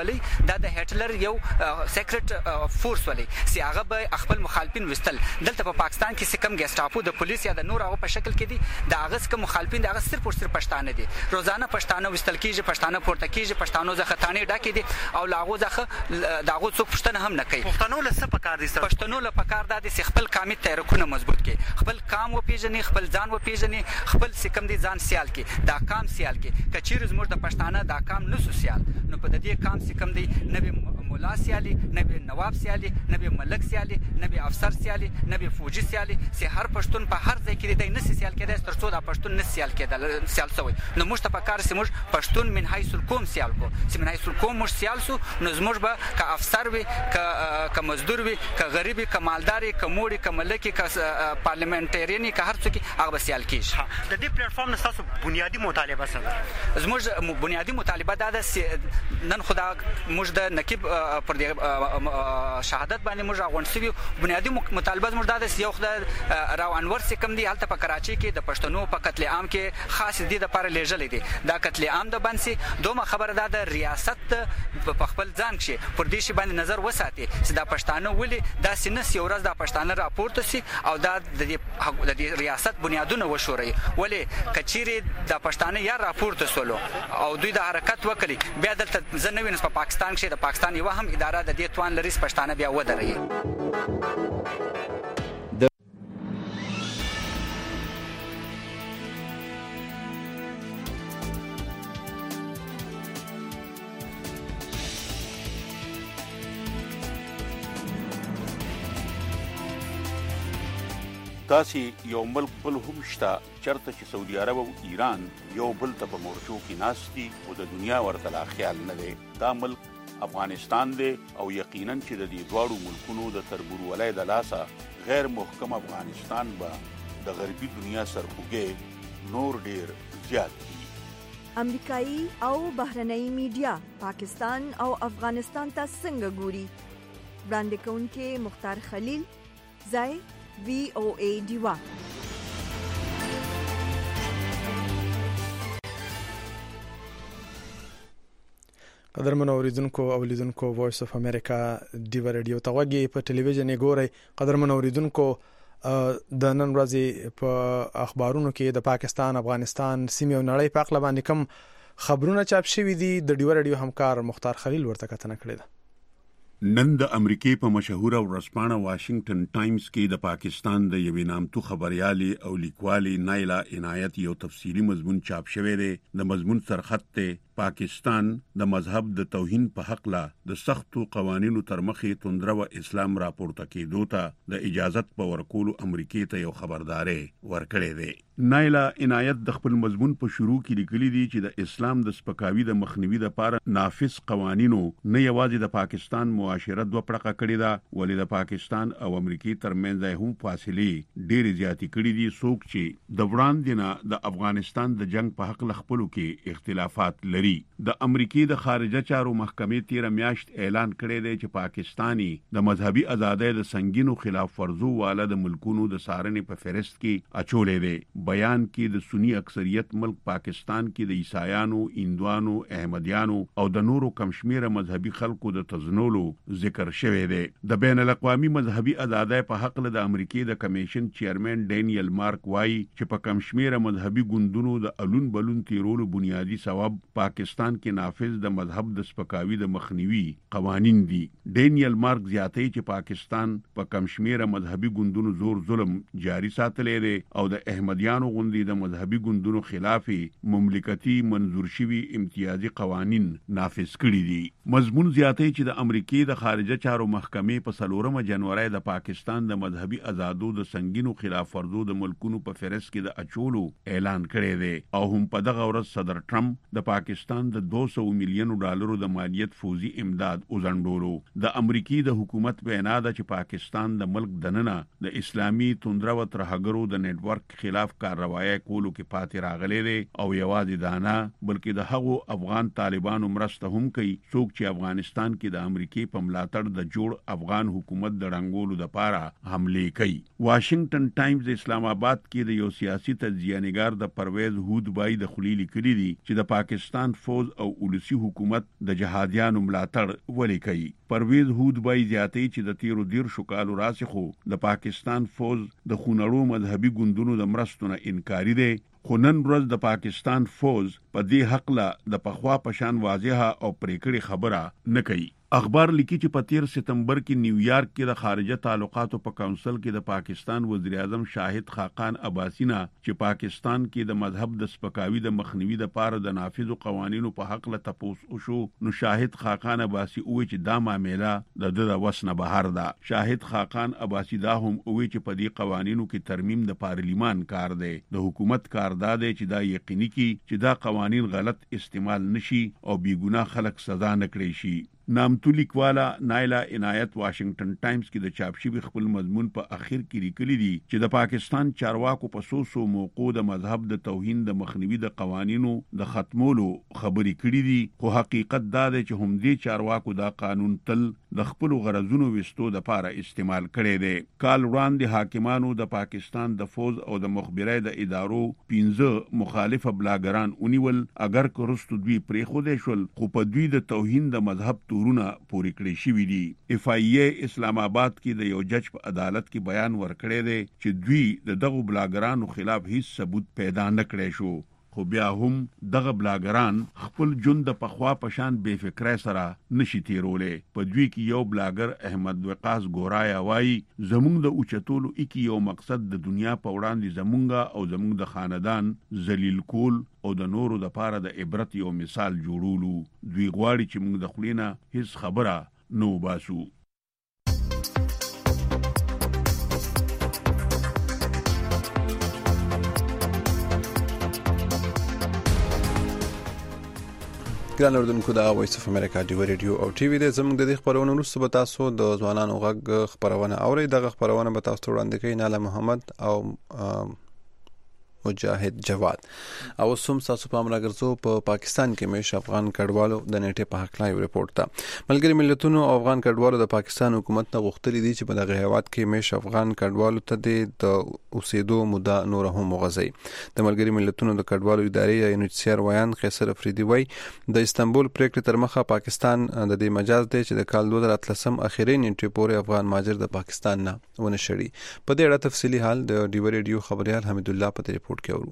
دا د هټلر یو سیکریټ فورس ولې چې هغه به خپل مخالفین وستل. دلته په پاکستان کې چې کوم ګیسټاپو د پولیس یا د نور هغه په شکل کې دي د هغه کوم مخالفین د هغه صرف او صرف پښتانه دي. روزانه پښتانه وستل کیږي، پښتانه پورته کیږي، پښتانو ځخه تانې ډکې دي او لاغو ځخه داغو څوک پښتنه هم نه کوي. پښتنو له څه پکار دي؟ پښتنو له پکار دا دي چې خپل قامي تحریکونه مضبوط کړي، خپل قام وپیژني، خپل ځان وپیژني، خپل سکم دي ځان سیال کړي، دا قام سیال کړي. کچیر زموږ د پښتانه دا قام نسو سیال نو په دې قام سکم دي نه به مولا سیالي، نه به نواب سیالي، نه به ملک سیالي، نه به افسر سیالي، نه به فوجي سیالي. چې هر پښتون په هر ځای کې دی نسي سیال کېدای تر څو دا پښتون نه سیال کېدل سیال شوی. نو موږ ته پکار چې موږ پښتون من حیث القوم سیال کو، چې من حیث القوم موږ سیال سو نو زموږ به که افسر وي، که مزدور وي، که غریب وي، که مالدار وي، که موړ وي، که ملک وي، که پارلیمنټریان وي، که هر څوک هغه به سیال کېږي. د دې پلیټ فارم نه ستاسو بنیادي مطالبه څه ده؟ زموږ بنیادي مطالبه دا ده چې نن خو دا موږ د نقیب پر دې شهادت باندې موږ راغونډ شوي. بنیادي مطالبه زموږ دا ده چې یو خدای راو انور چې کوم دی هلته په کراچۍ کې د پښتنو په قتل عام کې خاص دې دپاره لیږلی دی. دا قتل عام د بند سي. دومره خبره دا د ریاست په خپل ځان کښې پر دې شي باندې نظر وساتي چې دا پښتانه ولې داسې نه سي ورځ دا پښتانه راپورته سي او دا د دې ریاست بنیادونه وشوري. ولې که چیرې دا پښتانه یا راپورته سولو او دوی د حرکت وکړي بیا دلته زه نه وینم په پاکستان کښې د پاکستان یوه هم اداره د دې توان لري چې پښتانه بیا ودروي. داسې یو ملک بل هم شته چېرته چې سعودي عرب او ایران یو بل ته په مورچو کې ناست دي او د دنیا ورته لا خیال نه دی. دا ملک افغانستان دی او یقینا چې د دې دواړو ملکونو د تربورولۍ د لاسه غیر محکم افغانستان به د غربي دنیا سرخوږی نور ډیر زیات دي. امریکایي او بهرنۍ میډیا پاکستان او افغانستان ته څنګه ګوري؟ وړاندې کوونکې مختار خلیل، ځای VOA ډیوا. قدرمن اوریدونکو او لیدونکو وایس اف امریکا ډیوا رادیو ته غوږی په ټلویزیون ګورئ. قدرمن اوریدونکو د نن ورځې په اخبارونو کې د پاکستان، افغانستان، سیمې او نړۍ په اړه باندې کوم خبرونه چاپ شوي دي د ډیوا رادیو همکار مختار خلیل ورته کتنه کړې ده. نن د امریکای په مشهوره ورځپاڼه واشنگټن ټایمز کې د پاکستان د یوې نامتو خبريالې او لیکوالې نایلا عنایت یو تفصیلی مضمون چاپ شوی دی. د مضمون سرخط ته پاکستان د مذهب د توهین په حق لا د سختو قوانینو تر مخې توندره و اسلام راپورته کېدو ته د اجازت په ورکولو امریکای ته یو خبرداري ورکړې ده. نایلا عنایت د خپل مضمون په شروع کې لیکلي دي چې د اسلام د سپکاوي د مخنیوي لپاره نافذ قوانینو نه یوازې د پاکستان معاشره دوه پړقه کړې ده ولې د پاکستان او امریکای ترمنځ هم فاصلې ډېرې زیاتې کړې دي. څوک چې د وړاندې نه د افغانستان د جنگ په حق خپلو کې اختلافات لري. د امریکای د خارجه چارو محکمې تیر میاشت اعلان کړی دی چې پاکستانی د مذهبي ازادۍ د سنگینو خلاف ورزو والا د ملکونو د سارنې په فهرست کې اچولې دی. بیان کې د سنی اکثریت ملک پاکستان کې د عیسایانو، هندوانو، احمدیانو او د نورو کمشمیره مذهبي خلکو د تزنولو ذکر شوی دی. د بین الاقوامي مذهبي ازادۍ په حق له د امریکای د کمیشن چیرمن ډینیل مارک وایي چې په کمشمیره مذهبي ګوندونو د الون بلون تیرولو بنیادی سبب پاکستان کې نافذ د مذهب د سپکاوي د مخنیوي قوانین دي. ډینیل مارک زیاتوي چې پاکستان په کمشمیره مذهبي ګوندونو زور ظلم جاری ساتلې دی او د احمدیانو غوندي د مذهبي ګوندونو خلاف مملکتي منظور شوي امتیازي قوانین نافذ کړي دي. مضمون زیاتوي چې د امریکای د خارجه چارو محکمې په 4 جنوري د پاکستان د مذهبي آزادو د سنگینو خلاف ورزو د ملکونو په فهرست کې د اچولو اعلان کړی دی او هم په دغه ورځ صدر ټرمپ د پاکستان د $200 میلیون د مالیت فوزي امداد وزندولو. د امریکای د حکومت وینا ده چې پاکستان د ملک دننه د اسلامي توندره و ترهګرو د نت ورک خلاف کاروایی کولو کې پاتې راغلي دي او یوازې دانا بلکې د هغو افغان طالبانو مرسته هم کوي څوک چې افغانستان کې د امریکای په په ملاتړ د جوړ افغان حکومت د رنګولو لپاره حمله کوي. واشنگټن ټایمز د اسلام آباد کې د یو سیاسي تجزیه‌نګار د پرویز هود بای د خلیل کړي دي چې د پاکستان فوج او ولسی حکومت د جهادیانو ملاتړ ولې کوي. پرویز هود بای زیاتې چې د 13 کالو راسخو د پاکستان فوج د خونړو مذهبي ګوندونو د مرستو نه انکاري دي، خو نن ورځ د پاکستان فوج په دې حق له د پخوا پشان واضحه او پریکړې خبره نه کوي. اخبار لیکي چې په 13 سپتمبر کې نیویارک کې د خارجه تعلقاتو په کونسل کې د پاکستان وزیر اعظم شاهد خاقان عباسی نه چې پاکستان کې د مذهب د سپکاوي د مخنیوي لپاره د نافذو قوانینو په حق له تپوس وشو، نو شاهد خاقان عباسی وایي چې دا معاملې د وس نه بهر ده. شاهد خاقان عباسی دا هم وایي چې په دې قوانینو کې ترمیم د پارلیمان کار دی، د حکومت کار دا دی چې دا یقیني کړي چې دا قوانین غلط استعمال نشي او بې ګناه خلک سزا نه کړي شي. نامتو لیکواله نایلا عنایت واشنگټن ټایمز کې د چاپ شوي خپل مضمون په اخر کې لیکلي دي چې د پاکستان چارواکو په سوسو موقع د مذهب د توهین د مخنیوي د قوانینو د ختمولو خبرې کړې دي، خو حقیقت دا دی چې هم دې چارواکو دا قانون تل د خپل غرضونو وستو د لپاره استعمال کړي دي. کال وړاندې حاکمانو د پاکستان د فوج او د مخبرۍ د ادارو 15 مخالف بلاګران ونیول، اگر که رستو دوی پرېښودې شول، خو په دوی د توهین د مذهب تورونه پورې کړی شوي دي. FIA اسلام آباد کې د یو جج په عدالت کې بیان ورکړی دی چې دوی د دغو بلاګرانو خلاف هیڅ ثبوت پیدا نه کړی شو، خو بیا هم دغه بلاګران خپل ژوند د پخوا پشان بې فکرۍ سره نشي تیرولی. په دوی کې یو بلاګر احمد وقاص ګورایا وایي زموږ د اوچتولو ایکي یو مقصد د دنیا په وړاندې زموږ او زموږ د خاندان ذلیل کول او د نورو د پاره د عبرت یو مثال جوړولو. دوی غواړي چې موږ د خولې نه هیڅ خبره نه وباسو. ګران اوردونکو د وایس اف امریکا ډیو ریډیو او ټي وي د زموږ د خبرونو وروسته به تاسو د ځوانانو غږ خبرونه اورئ. دغه خبرونه به تاسو وړاندې کوي ناله محمد او مجاهد جواد. او سوم تاسو په امرګرزو په پاکستان کې مېش افغان کډوالو د نیټه په حق لای ریپورت ته ملګری ملتونو او افغان کډوالو د پاکستان حکومت نه غوښتل دي چې په دغه هیواد کې مېش افغان کډوالو ته د اوسېدو موده نور هم وغځي. د ملګری ملتونو د کډوالو ادارې UNHCR ویان خسر افریدي وای د استنبول پریکړې تر مخه پاکستان د دې مجاز دی چې د کال 2013 اخیری نیټه پورې افغان مهاجر د پاکستان نه ونه شړي. په دې اړه تفصیلی حال د ډیو ریډیو خبريال حمید الله په ریپورت کې اورو.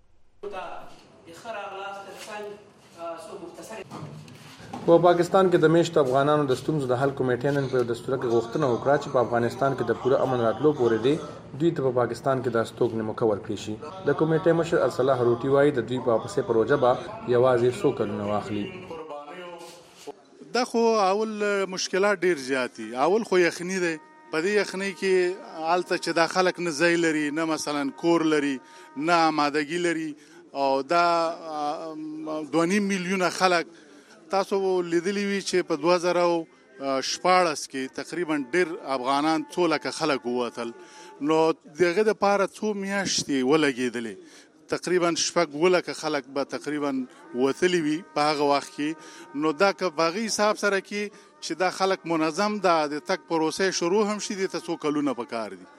په پاکستان کې د میشت افغانانو د ستونزو د حل کمیټې نن په دستور کې غوښتنه وکړه چې په افغانستان کې د پوره امن راتلو پورې دی دوی ته په پاکستان کې د استوګنې موقع ورکړي شي. د کمیټې مشر ارسلا هروټي وایي د دوی په واپسې پروژه به یوازې څو کلونه واخلي. دا خو اول مشکلات ډیر زیاتی، اول خو یخنی دی، په دې یخنی کې حالت چې دا خلک نه ځای لري، نه مثلا کور لري، نه آمادګي لري، او دا 2.5 میلیونه خلک تاسو لیدلی وی چې په 2014 کې تقریبا ډیر افغانان 2 لک خلک ووتل، نو دغه د پاره 2 میاشتې ولګېدلې، تقریبا 4 لک خلک به تقریبا وتلی وی په هغه وخت کې. نو دا که باغی حساب سره کې چې دا خلک منظم د تک پروسې شروع هم شي د تاسو کلونه پکار دي.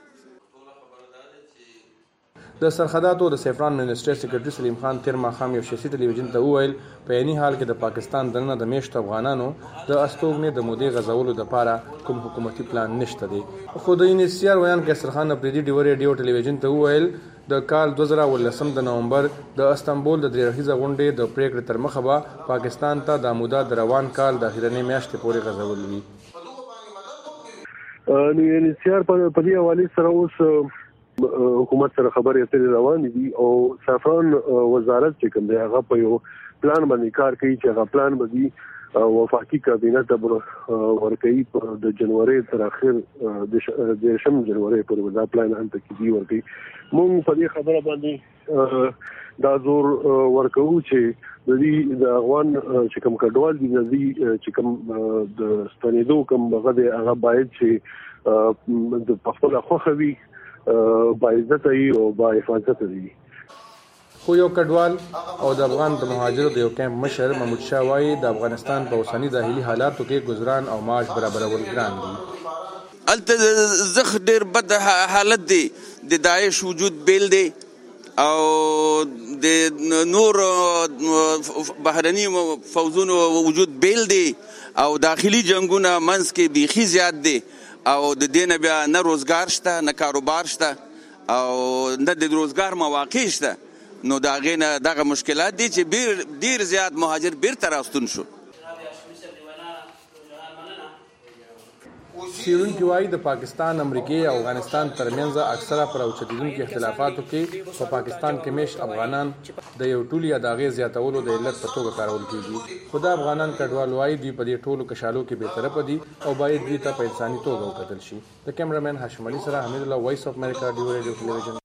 د سرحداتو د سیفران منسټر سیکریټری سلیم خان تیر ماښام یو شخصي ټلویزیون ته وویل په عیني حال کې د پاکستان دننه د میشت افغانانو د استوګنې د مودې غځولو لپاره کوم حکومتي پلان نشته دی. خو د UNHCR ویان کیسر خان افریدي ډیو ریډیو ټلویزیون ته وویل د کال 2013 د نومبر د استنبول د دریرخیزه غونډې د پریکړې تر مخه به پاکستان ته د موده د روان کال د اخیرنۍ میاشتې پورې غځول وي. نو UNHCR په دې حواله سره اوس حکومت سره خبرې اترې روانې دي او سافران وزارت چې کوم دی هغه په یو پلان باندې کار کوي چې هغه پلان به وفاقي کابینه ته ورکوي په د جنوري تر اخر د شم جنوري پورې دا پلان هم ته کیږي ورکوي. مونږ په دې خبره باندې دا زور ورکوو چې د دې د افغان چې کوم کډوال دي د دې چې کوم د ستنېدو کوم هغه باید چې د خپل خوښوي با عزت ای او با حفاظت دی. خو یو کډوال او د افغان د مهاجرو د یو کیمپ مشر محمود شاه وایي د افغانستان په اوسني داخلي حالاتو کې گزاران او معاش برابرول ګران دي. الته زخ ډیر بد حالت دی، د داعش وجود بیل دی او د نور بهرني فوزونو وجود بیل دی او داخلي جنگونه منځ کې بیخي زیات دی او د دې نه بیا نه روزګار شته، نه کاروبار شته او نه د روزګار مواقع شته. نو دا غینه دغه مشکلات دي چې ډیر زیات مهاجر بیرته راستون شو. څېړونکي وایي د پاکستان، امریکې او افغانستان ترمنځ اکثره پر اوچتېدونکو اختلافاتو کې په پاکستان کې میشت افغانان د یو ټولي یا د هغې زیاتولو د علت په توګه کارول کېږي. خو دا افغانان کډوال وایي دوی په دې ټولو کشالو کې بېطرفه دي او باید دوی ته په انساني توګه وکتل شي. د کیمرامین هاشم علي سره حمید الله، وایس اف امریکا، ډیو ریډیو ټلویزیون.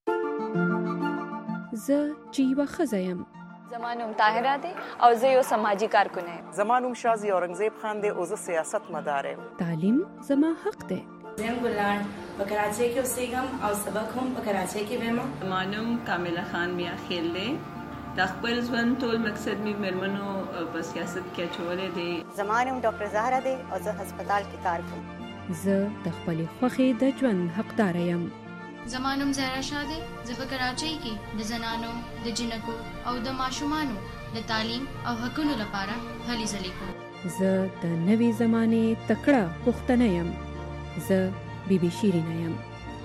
زه چې یوه ښځه یم. زما نوم طاهره دی او زه یو سماجی کارکن یم. زما نوم شازی اورنګزیب خان دی او زه سیاست مدار یم. تعلیم زما حق دی. زم ګلان په کراچۍ کې اوسېږم او سبق هم په کراچۍ کې وایم. زما نوم کامله خان میا خیل دی. د خپل ژوند ټول مقصد می مېرمنو په سیاست کې اچولې دی. زما نوم ډاکټر زهرا دی او زه هسپتال کې کار کوم. زه د خپلې خوښې د ژوند حقدار یم. زما نوم زهرا شاه دی. زه په کراچۍ کې د زنانو، د جنکو او د ماشومانو د تعلیم او حقونو لپاره هلې ځلې کوم. زه د نوې زمانې تکړه پښتنه یم. زه بیبي شیرینه یم.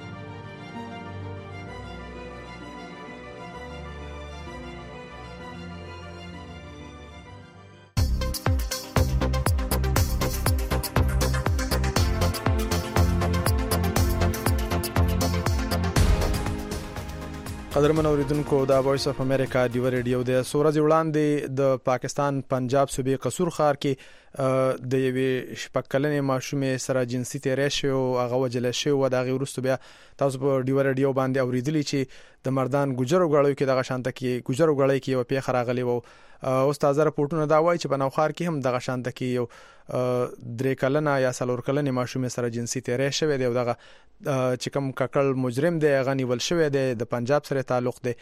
قدرمن اوریدونکو، دا وایس اف امریکا ډیو ریډیو د سورج وړاندې د پاکستان پنجاب صوبې قصور ښار کې د یوې شپږکلنې ماشومې سره جنسي تېری شوی او هغه وژل شوی و. د هغې وروسته بیا تاسو په ډیو ریډیو باندې اوریدلی چې د مردان ګجرو ګړیو کې دغه شانته کې ګجرو ګړی کې یوه پیښه راغلې وه. اوس تازه رپورټونه دا وایي چې په نوښار کې هم دغه شانته کې یو 3 کلنه یا 4 کلنې ماشومې سره جنسي تېری شوی دی او دغه چې کوم ککړ مجرم دی هغه نیول شوی دی، د پنجاب سره تعلق دی.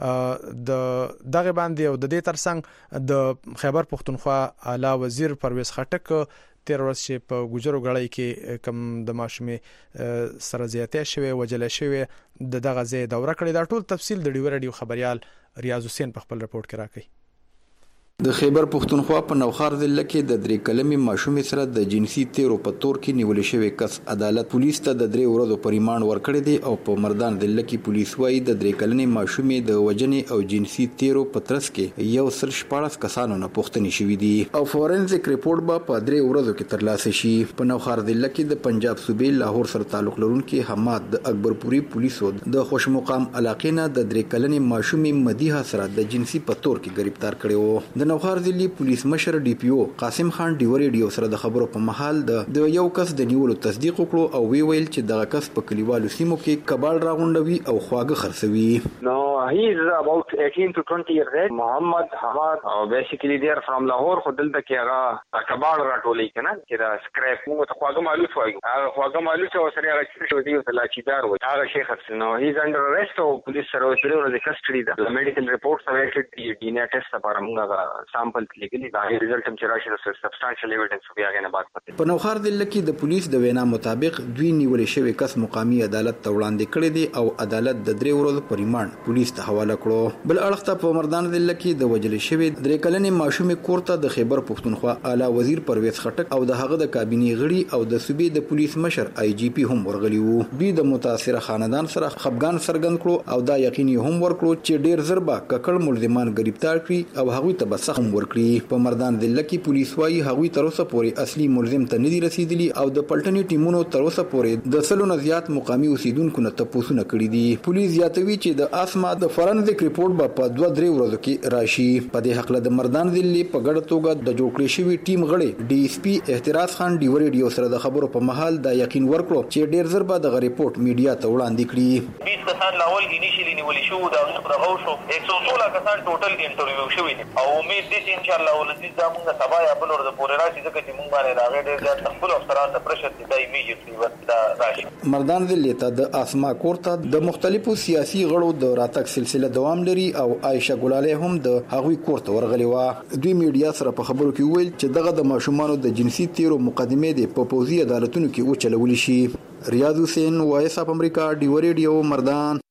د دغه باندې او د دې ترڅنګ د خیبر پښتونخوا اعلی وزیر پرویز خټک تیر ورځ چې په ګجرو غړی کې کوم د ماشومې سره زیاتې شوی وجل شوی د دغه ځای دوره کړې. دا ټول تفصیل د ډیو ریډیو خبريال ریاض حسین په خپل رپورت کې راکړي. د خیبر پښتونخوا په نوښار ضلع کې د 3 کلمې ماشومې سره د جنسي تیرو په تور کې نیول شوی کس عدالت پولیس ته د 3 ورځو په ریمانډ ورکړی دی او په مردان ضلع کې پولیس وايي د 3 کلنې ماشومې د وجنې او جنسي تیرو په ترڅ کې یو سل 14 کسانو نه پوښتنې شوې دي او فورنزیک ریپورت به په 3 ورځو کې ترلاسه شي. په نوښار ضلع کې د پنجاب صوبې لاهور سره تعلق لرونکي حماد د اکبرپوري پولیسو د خوش مقام علاقې نه د 3 کلنې ماشومې مدیحه سره د جنسي په تور کې گرفتار کړی و. د نوښار ضلع پولیس مشر ډي پی او قاسم خان ډیو ریډیو سره د خبرو په محل د یو کس د نیولو تصدیق وکړو او ویل چې دغه کس په کلیوالو سیمو کې کباړ راغونډوي او خواږه خرڅوي. No, he is about 18 to 20 years old. Muhammad Hamad, basically they are from Lahore. خو دلته کې هغه کباړ راټولې کنه چې دا سکریپ موږ ته خواږه مالوچ وایو. هغه خواږه مالوچ او سره هغه شو دی او لاچیدار وایي. هغه شیخ خرڅنو. he is under arrest او پولیس سره ورته کسټډي ده. میډیکل ریپورټ سبمیټډ دی ډي ان اے ټیسټ لپاره موږ سامپل لیکلي دا ریزلټ هم چې راشي د سبستانشل ایویډنس بیا غنه بعد پته. په نوښار ضلع کې د پولیس د وینا مطابق دوی نیول شوی کس مقامی عدالت ته وړاندې کړی دی او عدالت د 3 ورځو په ریمانډ پولیس ته حواله کړو. بل اړخ ته په مردان ضلع کې د وجل شوی 3 کلنې ماشومې کورته د خیبر پښتونخوا اعلی وزیر پرویز خټک او د هغه د کابینې غړي او د صوبې د پولیس مشر آی جی پی هم ورغلي وو. دوی د متاثره خاندان سره خپګان څرګند کړو او دا یقیني هم ورکړو چې ډیر زربا ککړ ملزمان گرفتار کړي او هغوی ته به سخت هم ورکړي. په مردان ضلع کې پولیس وايي هغوی تر اوسه پورې اصلي ملزم ته نه دي رسیدلي او د پلټنې ټیمونو تر اوسه پورې د سلو نه زیات مقامي اوسیدونکو نه تپوسونه کړي دي. پولیس زیاتوي چې د اسما د فورنزیک ریپورت به په 2-3 ورځو کې راشي. په دې حق له د مردان ضلع په ګډه توګه د جوړ کړی شوی ټیم غړي ډي اس پی احتراز خان ډیو ریډیو سره د خبرو په محل دا یقین ورکړو چې ډیر زر به د ریپورت میډیا ته وړاندې کړي. 20 کسان لاول انیشلی نیول شو دا غو شو 116 کسان ټوټل انټرویو شوی دي او امید دي چې ان شاء الله ولدي دا موږ سبا یا بل ورځ پورې راشي ځکه چې موږ باندې راغې ډېر زیات خپل افسران ته پرشر دي دا ایمیډیټلی ورته راشي. مردان ضلع ته د اسما کورته د مختلفو سیاسي غړو د راتګ سلسله دوام لري او عائشه ګلاله هم د هغوی کور ته ورغلی و. دوی میډیا سره په خبرو کې ویل چې دغه د ماشومانو د جنسي تیرو مقدمې د په پوزي عدالتونو کې وچلول شي. ریاض حسین وایس اپ امریکا ډیو ریډیو مردان.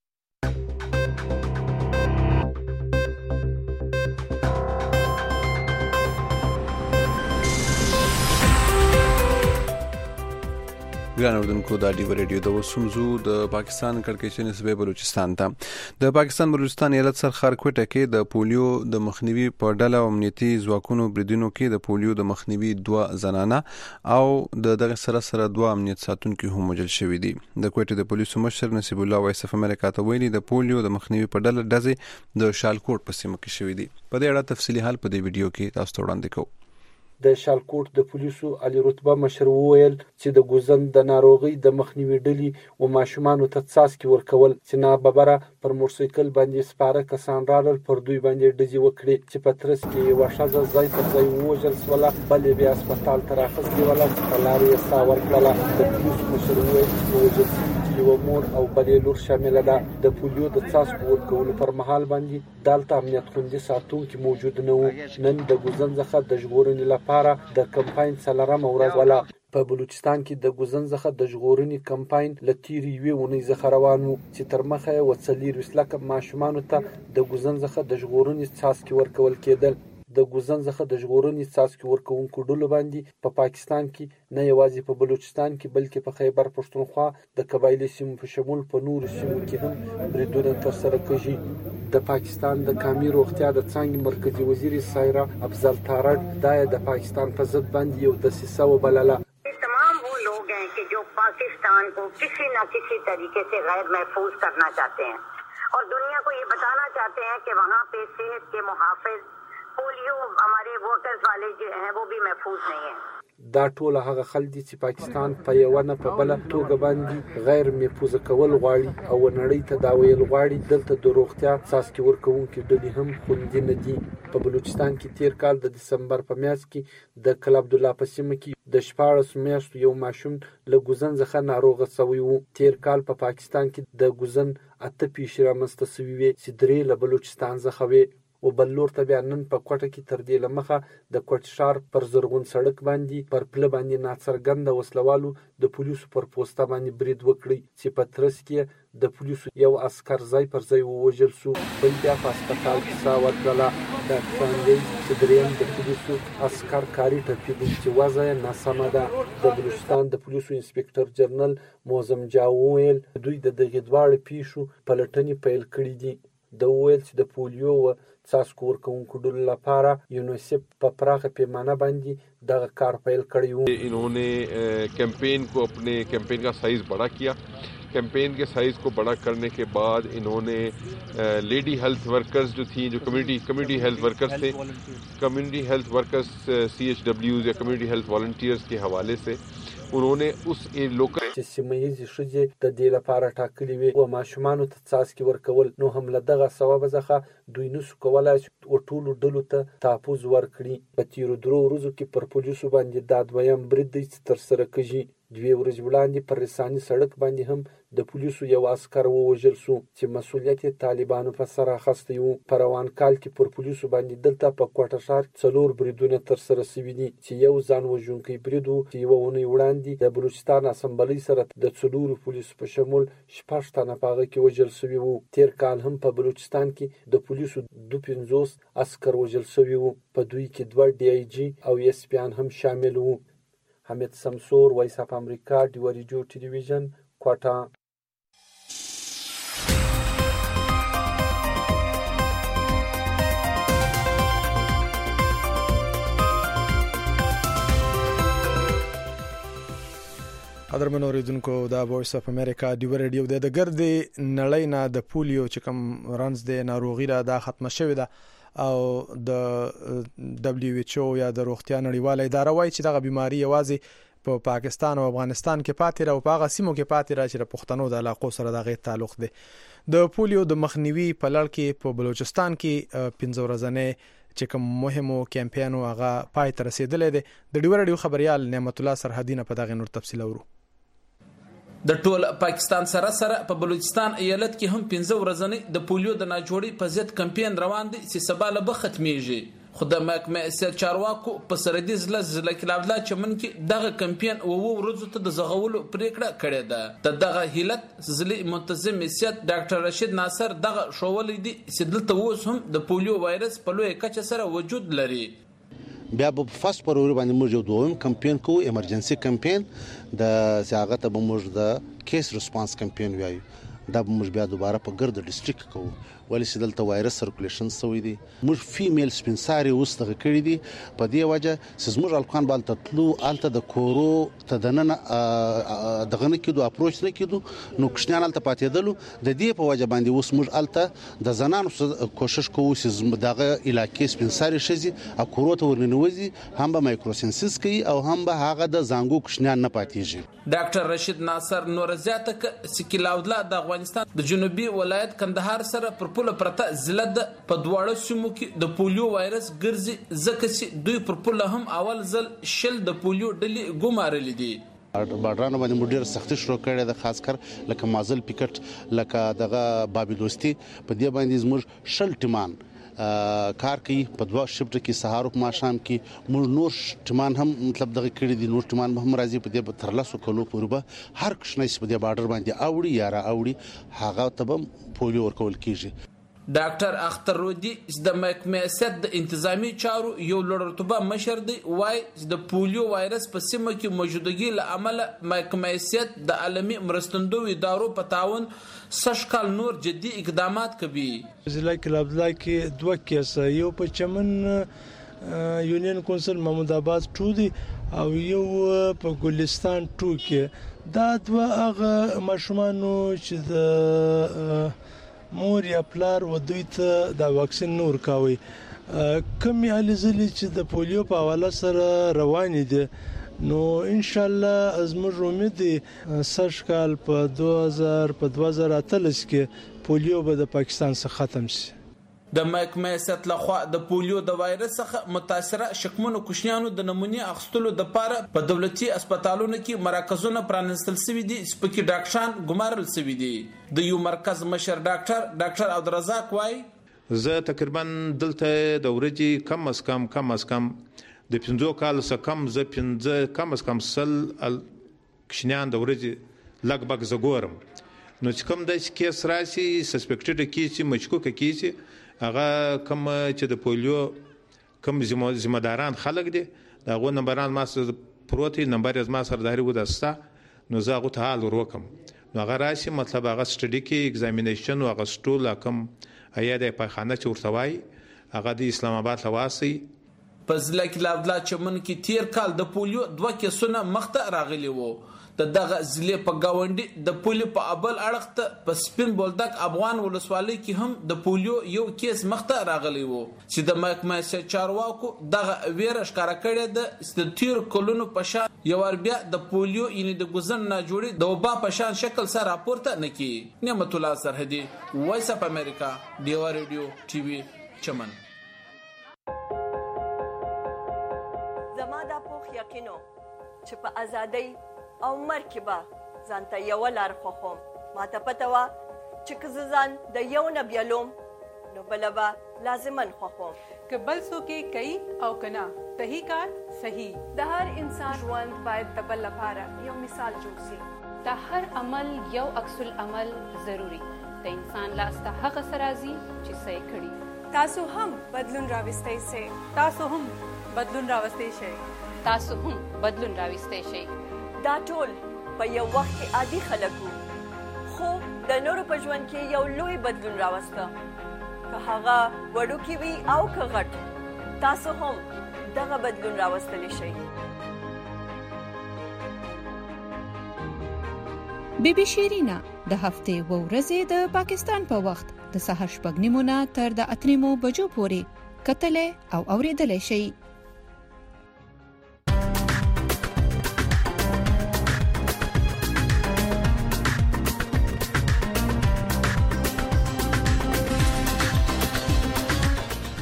ګران اوردونکو دا ډیو ریډیو د وسمزو د پاکستان کړکېچ نسبه بلوچستان ته د پاکستان بلوچستان ایالت سرخار کوټه کې د پولیو د مخنیوي په ډله امنیتي ځواکونو بریدونو کې د پولیو د مخنیوي 2 زنانه او دغه سره 2 امنیت ساتونکو هم وژل شوې دي. د کوټه د پولیسو مشر نصیب الله وایس اف امریکا ته ویلي د پولیو د مخنیوي په ډله ډزې د شالکوټ په سیمه کې شوې دي. په دې اړه تفصیلي حال په دې ویډیو کې تاسو ته وړاندې کوو. د شالکوټ د پولیسو علي رتبه مشر وویل چې د ګوزن د ناروغي د مخنیوي ډلې او ماشومانو ته څاڅکي ورکول چې ناببره پر موټرسایکل باندې سپاره کسان رالل پر دوی باندې ډزې وکړي چې په ترڅ کې یوه ښځه ځای پر ځای ووژل شوله، بلې بیا هسپتال ته راخیستې وله چې په لارې یې ساه ورکړله. د پولیسو مشر وویل چې په وژل شوي کې یوه مور او بلې لور شامله ده. د پولیو د څاڅکو ورکولو پر مهال باندې دلته امنیت خوندي ساتونکي موجود نه وو. نن د ګوزن څخه د ژغورنې لپاره د کمپاین 4مه ورځ ولا. په بلوچستان کې د ګوزن څخه د ژغورنې کمپاین له تیرې یوې اونۍ څخه روان وو چې تر مخه یې 40 لکه ماشومانو ته د ګوزن څخه د ژغورنې څاڅکي ورکول کېدل. د ګوزن څخه د ژغورنې څاڅکي ورکوونکو ډلو باندې په پاکستان کې نه یوازې په بلوچستان کې بلکې په خیبر پښتونخوا د قبایلي سیمو په شمول په نورو سیمو کې هم بریدونه ترسره کېږي. د پاکستان د قومي روغتیا د څانګې مرکزي وزیر سایرا افضل تارړ دا د پاکستان په ضد باندې یو دسیسه وبلله. तमाम वो लोग हैं कि जो पाकिस्तान को किसी न किसी तरीके से गैर महफूज करना चाहते हैं और दुनिया को ये बताना चाहते हैं कि वहाँ पे सेहत के मुहाफिज पोलियो हमारे वोटर्स वाले जो हैं वो भी महफूज नहीं है. دا ټول هغه خلک دي چې پاکستان په یو نه په بل توګه باندې غیر محفوظ کول غواړي او نړۍ ته دا ویل غواړي دلته د روغتیا څاڅکي ورکوونکي ډلې هم خوندي نه دي. په بلوچستان کې تیر کال د دسمبر په میاشت کې د کل عبدالله په سیمه کې د 14 میاشتو یو ماشوم له ګوزن څخه ناروغه شوی وو. تیر کال په پاکستان کې د ګوزن 8 پیښې رامنځته شوې وې چې 3 له بلوچستان څخه وې. او بل لور ته بیا نن په کوټه کې تر دې لمخه د کوټ شار پر زرغون سړک باندې پر پله باندې ناڅرګنده وسلوالو د پولیسو پر پوسټه باندې برید وکړي چې په ترڅ کې د پولیسو یو عسكر ځای پر ځای ووژل شو، بل بیا په هسپتال کې ساه ورکړله. ډاکټران وایي چې درېیم د پولیسو عسكر کاري ټپي دی چې وضع یې ناسمه ده. د بلوچستان د پولیسو انسپکټر جنرال موزم جاو وویل دوی د دغې دواړو پیښو پلټنې پیل کړي دي. د وویل چې د پولیو و څاڅکو ورکوونکو ډلو لپاره یونیسف په پراخه پیمانه باندې دغه کار پیل کړی و. इन्होंने कैंपेन को अपने कैंपेन का साइज बड़ा किया. कैंपेन के साइज को बड़ा करने के बाद इन्होंने लेडी हेल्थ वर्कर्स जो थी, जो कम्युनिटी हेल्थ वर्कर्स थे, कम्युनिटी हेल्थ वर्कर्स CHWs या कम्युनिटी हेल्थ वॉलंटियर्स के हवाले से उन्होंने उस लोकल چې سیمه‌یزې ښځې د دې لپاره ټاکلې وي او ماشومانو ته څاڅکي ورکول، نو هم له دغه سببه څخه دوی نسو کولی چې ټولو ډلو ته تحفظ ورکړي. په تیرو 3 ورځو کې پر پولیسو باندې دا دویم برید دی چې ترسره کېږي. 2 ورځې وړاندې پر رساني سړک باندې هم د پولیسو یو عسکر ووژل شو چې مسؤلیت یې طالبانو په سر اخیستی و. په روان کال کې پر پولیسو باندې دلته په کوټه ښار 4 بریدونه ترسره شوي دي چې یو ځان وژونکی برید و چې یوه اونۍ وړاندې د بلوچستان اسمبلۍ سره د 4 پولیسو په شمول 6 تنه په هغه کې وژل شوي وو. تیر کال هم په بلوچستان کې د پولیسو 52 عسکر وژل شوي وو. په دوی کې 2 DIG او SP هم شامل وو. حمید سمسور، وایس اف امریکا، ډیو ریډیو ټلویزیون، کوټه. قدرمن اوریدونکو دا وایس اف امریکا ډیو ریډیو د ګردې نړۍ نه د پولیو چې کوم رنز د ناروغي را دا ختمه شوې ده او د WHO یا د روغتیا نړیواله اداره وايي چې دغه بيماري یوازې په پاکستان او افغانستان کې پاتې را او په هغه سیمو کې پاتې را چې پښتنو د علاقو سره دغه تعلق دی. د پولیو د مخنیوي په لړ کې په بلوچستان کې 15 ورځې چې کوم مهمو کمپاینو هغه پای ته رسیدلې ده. د ډیو ریډیو خبريال نعمت الله سرحدینه په دغه نور تفصیل اورو. د ټول پاکستان سره په بلوچستان ایالت کې هم 15 ورځې د پولیو د ناجوړي په ضد کمپاین روان دي چې سبا له به ختميږي. خو د محکمه سیاست چارواکو په سردي ضلع کې لاولا چمن کې دغه کمپاین او ورځو ته د زغولو پریکړه کړې ده. دغه هیلت ضلع منتظم سیاست ډاکټر رشید ناصر دغه شوولې دي چې دلته اوس هم د پولیو وایرس په لوی کچه سره وجود لري. بیا په فاست پروري باندې موږ یو دویم کمپاین کوو، ایمرجنسي کمپاین د سیاغت به موږ د کیس ریسپانس کمپاین وایو. دا به موږ بیا دوباره په ګرد ډیسټریکټ کوو ولې چې دلته وایرس سرکولیشن شوی دی. موږ فیمیل سپینساري اوس دغه کړی دي په دې وجه چې موږ الکان بال تطلو الته د کورو تدنن دغه نه کېدو اپروچ نه کېدو نو کښنان الته پاتېدلو. د دې په وجه باندې اوس موږ الته د زنانو کوشش کوو چې دغه علاقې سپینساري شزي او کورو ته ورننوځي، هم به مایکروسنسس کوي او هم به هغه د زنګو کښنان نه پاتېږي. ډاکټر رشید ناصر نور زیاته ک سکیلاودلا د افغانستان د جنوبي ولایت کندهار سره پر پوله پرته ضلع د په دواړو سیمو کې د پولیو وایرس ګرځي ځکه چې دوی پر پوله هم اول ځل شل د پولیو ډلې ګمارلې دي. بارډرانو باندې موږ ډېر سختي شروع کړې ده، خاص کر لکه مازل پیکټ لکه دغه بابي دوستي په دې باندې موږ شل ټیمان کار کوي په دوه شفټ کې سهار او ماښام کې. موږ نور ټیمان هم مطلب دغه کړی دي، نور ټیمان هم راځي په دې تر لاسو کلو پورې هر کښنه په دې بارډر باندې اوړي یا را اوړي هغه ته پولیو ورکول کیږي. ډاکټر اختر رودي د محکمه سیاست د انتظامی چارو یو لوړرتبه مشر دی، وای د پولیو وایرس په سیمه کې موجودګي له امله محکمه سیاست د عالمي مرستندوی ادارو په تعاون سشکال نور جدي اقدامات کوي. ضلع کلابلا کې دوه کیسه، یو په چمن یونین کونسل محمود آباد 2 دی او یو په ګلستان 2 کې. دا دوه هغه ماشومان چې د مور یا پلار و دوی ته د واکسین نور کاوي. کمی حالزلی چې د پولیو په حواله سره روان دي نو ان شاء الله ازمر امید دي سرشکال په 2023 کې پولیو به د پاکستان څخه ختم شي. د محکمه سیاست لخوا د پولیو د وایرس څخه متاثره شکمنو کوشنیانو د نمونې اخیستلو د لپاره په دولتي هسپتالونو کې مرکزونه پرانستل شوي دي، سپکي ډاکټران ګمارل شوي دي. د یو مرکز مشر ډاکټر عبدالرزاق وای زه تقریبا دلته د ورځې کم از کم د 15 کال څخه کم زه 15 کم از کم سل کښنیان د ورځې لګبګ زګورم. نو چې کوم د کیس راشي سسپیکټډ کیس مشکوک کیس هغه کوم چې د پولیو کوم ذمہ داران خلک دي دغه نمبران ما سره پروتي نمبر از ما سره داري ودستا نو زه غو ته حال وروکم نو هغه راشي مطلب هغه سټډي کې ایگزامینیشن او هغه سټول کوم هيا د پخانه چورتوي هغه د اسلام آباد لواسي. په ضلع کې لاودلا چمن کې تیر کال د پولیو 2 کیسونه مخته راغلي وو. دغه ضلع په گاونډي د پولیو په ابل اړخ ته په سپین بولدک افغان ولسوالۍ کې هم د پولیو یو کیس مخته راغلی وو چې د محکمه سیاست چارواکو دغه ویره ښکارا کړې ده چې تیر کلونو په شان یو بیا د پولیو یعنی د ګوزن نه جوړي د وبا په شان شکل سره راپورته نکي. نعمت الله سرحدي، وایس اف امریکا، ډیوا ریډیو ټي وي چمن. زما د پوخ یقینو چې په ازادۍ او مرکبه ځانته یو لار خوخم. ما ته پته وا چې که ځان د یو نه بیلوم نو بلبا لازمن خوخم. که بل څوک کوي او کنا صحیح کار صحیح. د هر انسان ژوند باید د بل لپاره یو مثال جوړ شي. د هر عمل یو عکس العمل ضروری. د انسان لاس ته هغه سرازي چې صحیح کړي. تاسو هم بدلون راوستئ شئ. تاسو هم بدلون راوستئ شئ. تاسو هم بدلون راوستئ شئ. دا ټول په یو وخت کې عادي خلک وو خو د نورو په ژوند کې یو لوی بدلون راوسته. که هغه وړوکی وي او که غټ، تاسو هم دغه بدلون راوستلی شئ. بیبي شیرینا د هفتې و ورځې د پاکستان په وخت د سهار 8:30 تر د 8 بجو پورې کتلې او اوریدلې شئ.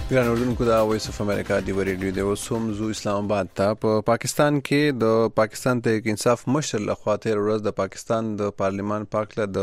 ګران اوردونکو دا وایس اف امریکا دی ریډیو د اوسوم زو اسلام آباد ته په پاکستان کې د پاکستان تحریک انصاف مشر لخوا تیر ورځ د پاکستان د پارلیمان پاکله د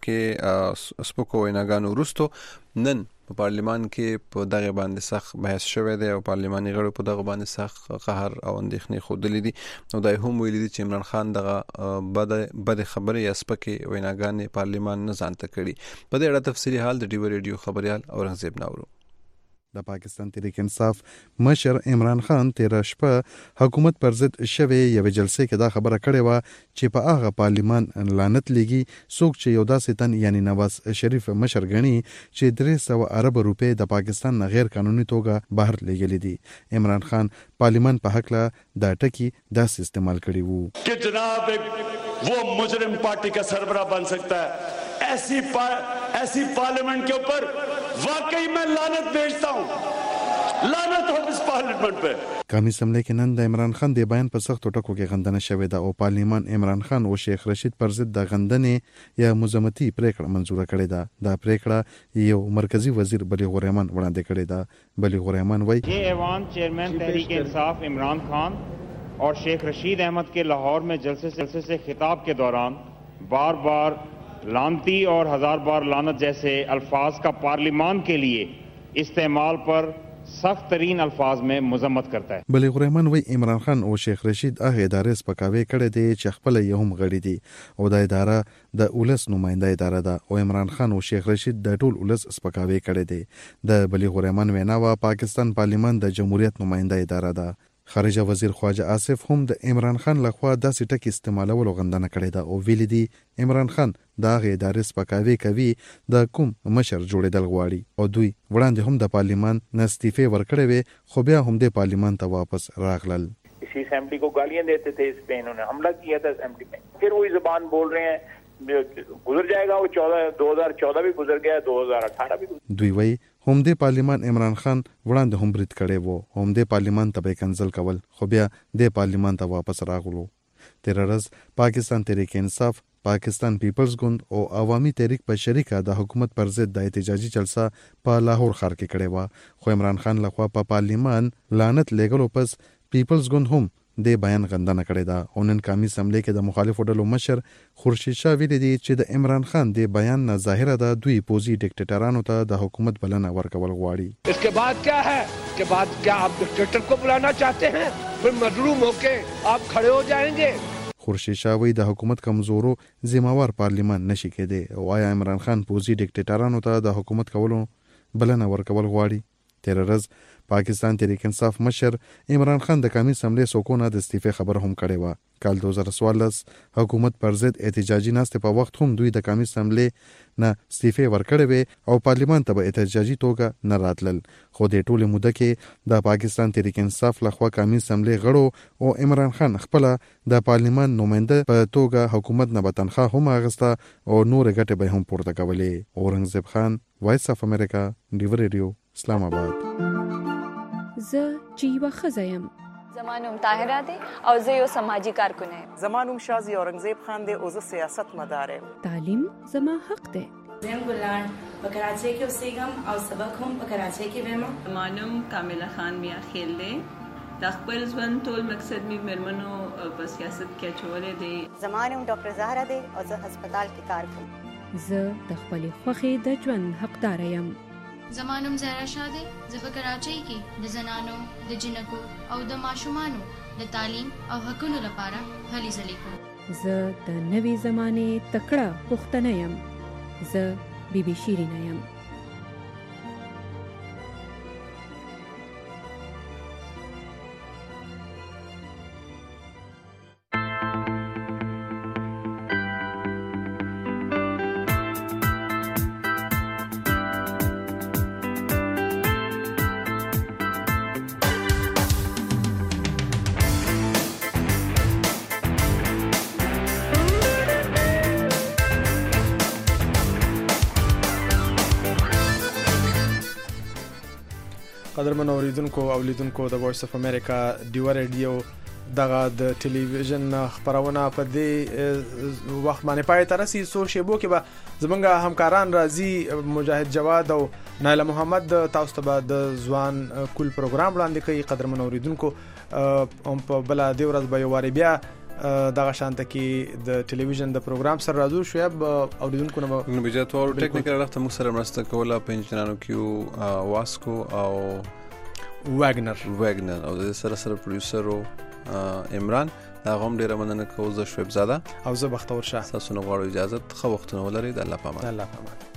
سپکو ویناګانو وروسته نن په پارلیمان کې په دغه باندې سخت بحث شوه دی او پارلماني غړو په دغه باندې سخت قهر او اندېښنې خوده دي نو دای هم ویلي دي چې عمران خان دغه بد خبره یا سپکې ویناګانې پارلمان نه ځانته کړي په دې اړه تفصیلی حال د ډیو ریډیو خبريال اورنګزیب ناورو د پاکستان تحریک انصاف مشر عمران خان تیر شپه حکومت پر ضد شوی یو جلسه کې دا خبره کړې و چې په هغه پارلیمان لعنت لګي څوک چې یو داسې تن یعنی نواز شریف مشر غني چې 300 ارب روپے د پاکستان نه غیر قانوني توګه بهر لګلې دي عمران خان پارلیمان په حق لا دا ټکی داس استعمال کړی وو چې جناب वो मुजरिम पार्टी का सरबराह बन सकता है ऐसी पार्लियामेंट के ऊपर वाकई मैं लानत भेजता हूं लानत हो इस पार्लियामेंट पे قومي اسمبلی کې نن د عمران خان د بیان په سختو ټکو کې غندنه شوې ده او پارلیمان عمران خان او شیخ رشید پر ضد د غندنې یا مزمتي پریکړه منزوره کړې ده دا پریکړه یو مرکزی وزیر بلیغ الرحمن وړاندې کړې ده بلیغ الرحمن وایي یہ ایوان چیئرمین تحریک انصاف عمران خان اور شیخ رشید احمد کے لاہور میں جلسے سے خطاب کے دوران بار بار لانتی اور ہزار بار لعنت جیسے الفاظ کا پارلیمان کے لیے استعمال پر سخت ترین الفاظ میں مذمت کرتا ہے بلیغ الرحمن وی عمران خان او شیخ رشید هغه ادارې سپکاوي کړې دي چې خپل یې هم غړي دي او د اداره د اولس نماینده اداره ده او عمران خان او شیخ رشید د ټول اولس سپکاوي کړې دي د بلیغ الرحمن وینا وا پاکستان پارلیمان د جمهوریت نماینده اداره ده خارجه وزیر خواجه آصف هم د عمران خان لخوا داسې ټکی استعمالولو غندنه کړې ده او ویلي دي عمران خان دا غي ادارې سپکاوي کوي د کوم مشر جوړېدل غواړي او دوی وړاندې هم د پارلیمان نستیفه ورکړې وي خو بیا هم د پارلیمان ته واپس راغلل इसी असेंबली को गालियां देते थे इस पे इन्होंने हमला किया था असेंबली में फिर वही जुबान बोल रहे हैं गुजर जाएगा वो 2014 भी गुजर गया 2018 भी دوی وی هم د پارلیمان عمران خان وړاندې هم برید کړي وو هم د پارلیمان ته کنسل کول خو بیا د پارلیمان ته واپس راغلو تیر ورځ پاکستان تحریک انصاف پاکستان پیپلز ګوند او عوامي تحریک په شریکه د حکومت پر ضد د احتجاجي جلسه په لاهور ښار کې کړې و خو عمران خان لخوا په پارلیمان لعنت لګلو پس پیپلز ګوند هم د بیان غندنه کړې ده او نن قومي اسمبلی کې د مخالفو ډلو مشر خورشید شاه ویلي دي چې د عمران خان د بیان نه ظاهره ده دوی پوزي ډیکټیټرانو ته د حکومت بلنه ورکول غواړي इसके बाद क्या है कि बाद क्या आप डिक्टेटर को बुलाना चाहते हैं फिर मजलूम होके आप खड़े हो जाएंगे خورشید شاه وی د حکومت کمزورو ذمہوار پارلیمان نشي کېده او آیا عمران خان پوزي ډیکټیټرانو ته د حکومت کولو بلنه ورکول غواړي تیر ورځ پاکستان تحریک انصاف مشر عمران خان د قومي اسمبلی سوکونه د استعفا خبر هم کړې و کال 2014 حکومت پر ضد احتجاجي ناست په وخت هم دوی د قومي اسمبلی نه استعفا ورکړې او پارلیمان ته به احتجاجي توګه نه راتلل خو د ټوله موده کې د پاکستان تحریک انصاف لخوا قومي اسمبلی غړو او عمران خان خپل د پارلیمان نماینده په توګه حکومت نه بتنخوا هم اغستا او نور غټه به هم پورته کولې اورنګزیب خان وایس اف امریکا ډیو ریډیو اسلام آباد زه چې یوه ښځه یم زمانوم طاهره دی او زه یو سماجی کارکن یم زمانوم شازی اورنګزیب خان دی او زه سیاست مدار یم تعلیم زما حق دی زم ګلان په کراچۍ کې اوسېږم او سبق هم په کراچۍ کې وایم زمانوم کامله خان میا خیل دی د خپل ژوند ټول مقصد می مرمنو په سیاست کې چولې دی زمانوم ډاکټر زهرا دی او زه هسپتال کې کار کوم زه د خپلې خوښې د ژوند حقدار یم زمانوم زهرا شاه دی زه په کراچۍ کې د زنانو د جنکو او د ماشومانو د تعلیم او حقوقو لپاره هلې ځلې کوم زه د نوې زمانې تکړه پښتنه یم زه بیبي شیرینه یم قدرمن اوریدونکو او لیدونکو د وایس اف امریکا ډیو ریډیو دغه د ټلویزیون خبرونه په دې وخت باندې پای ته رسي. څو شیبو کې به زمونږ همکاران راځي مجاهد جواد او نایله محمد تاسو ته د ځوان کول پروګرام وړاندې کوي. قدرمن اوریدونکو هم په بل د ورځ به یو واری بیا دغه شانته کې د ټلویزیون د پروګرام سره راځو. شعیب اوریدونکو نه بجات او ټیکنیکل راته موږ سره مرسته کوله په انجنیرانو کې واسکو او واګنر او د سره پروډوسر عمران. دا هم ډیره مننه کوم. زه شعیب زاده او زه بختور شاه. تاسو نو غواړم اجازه خو وختونه ولرئ. د الله پامان.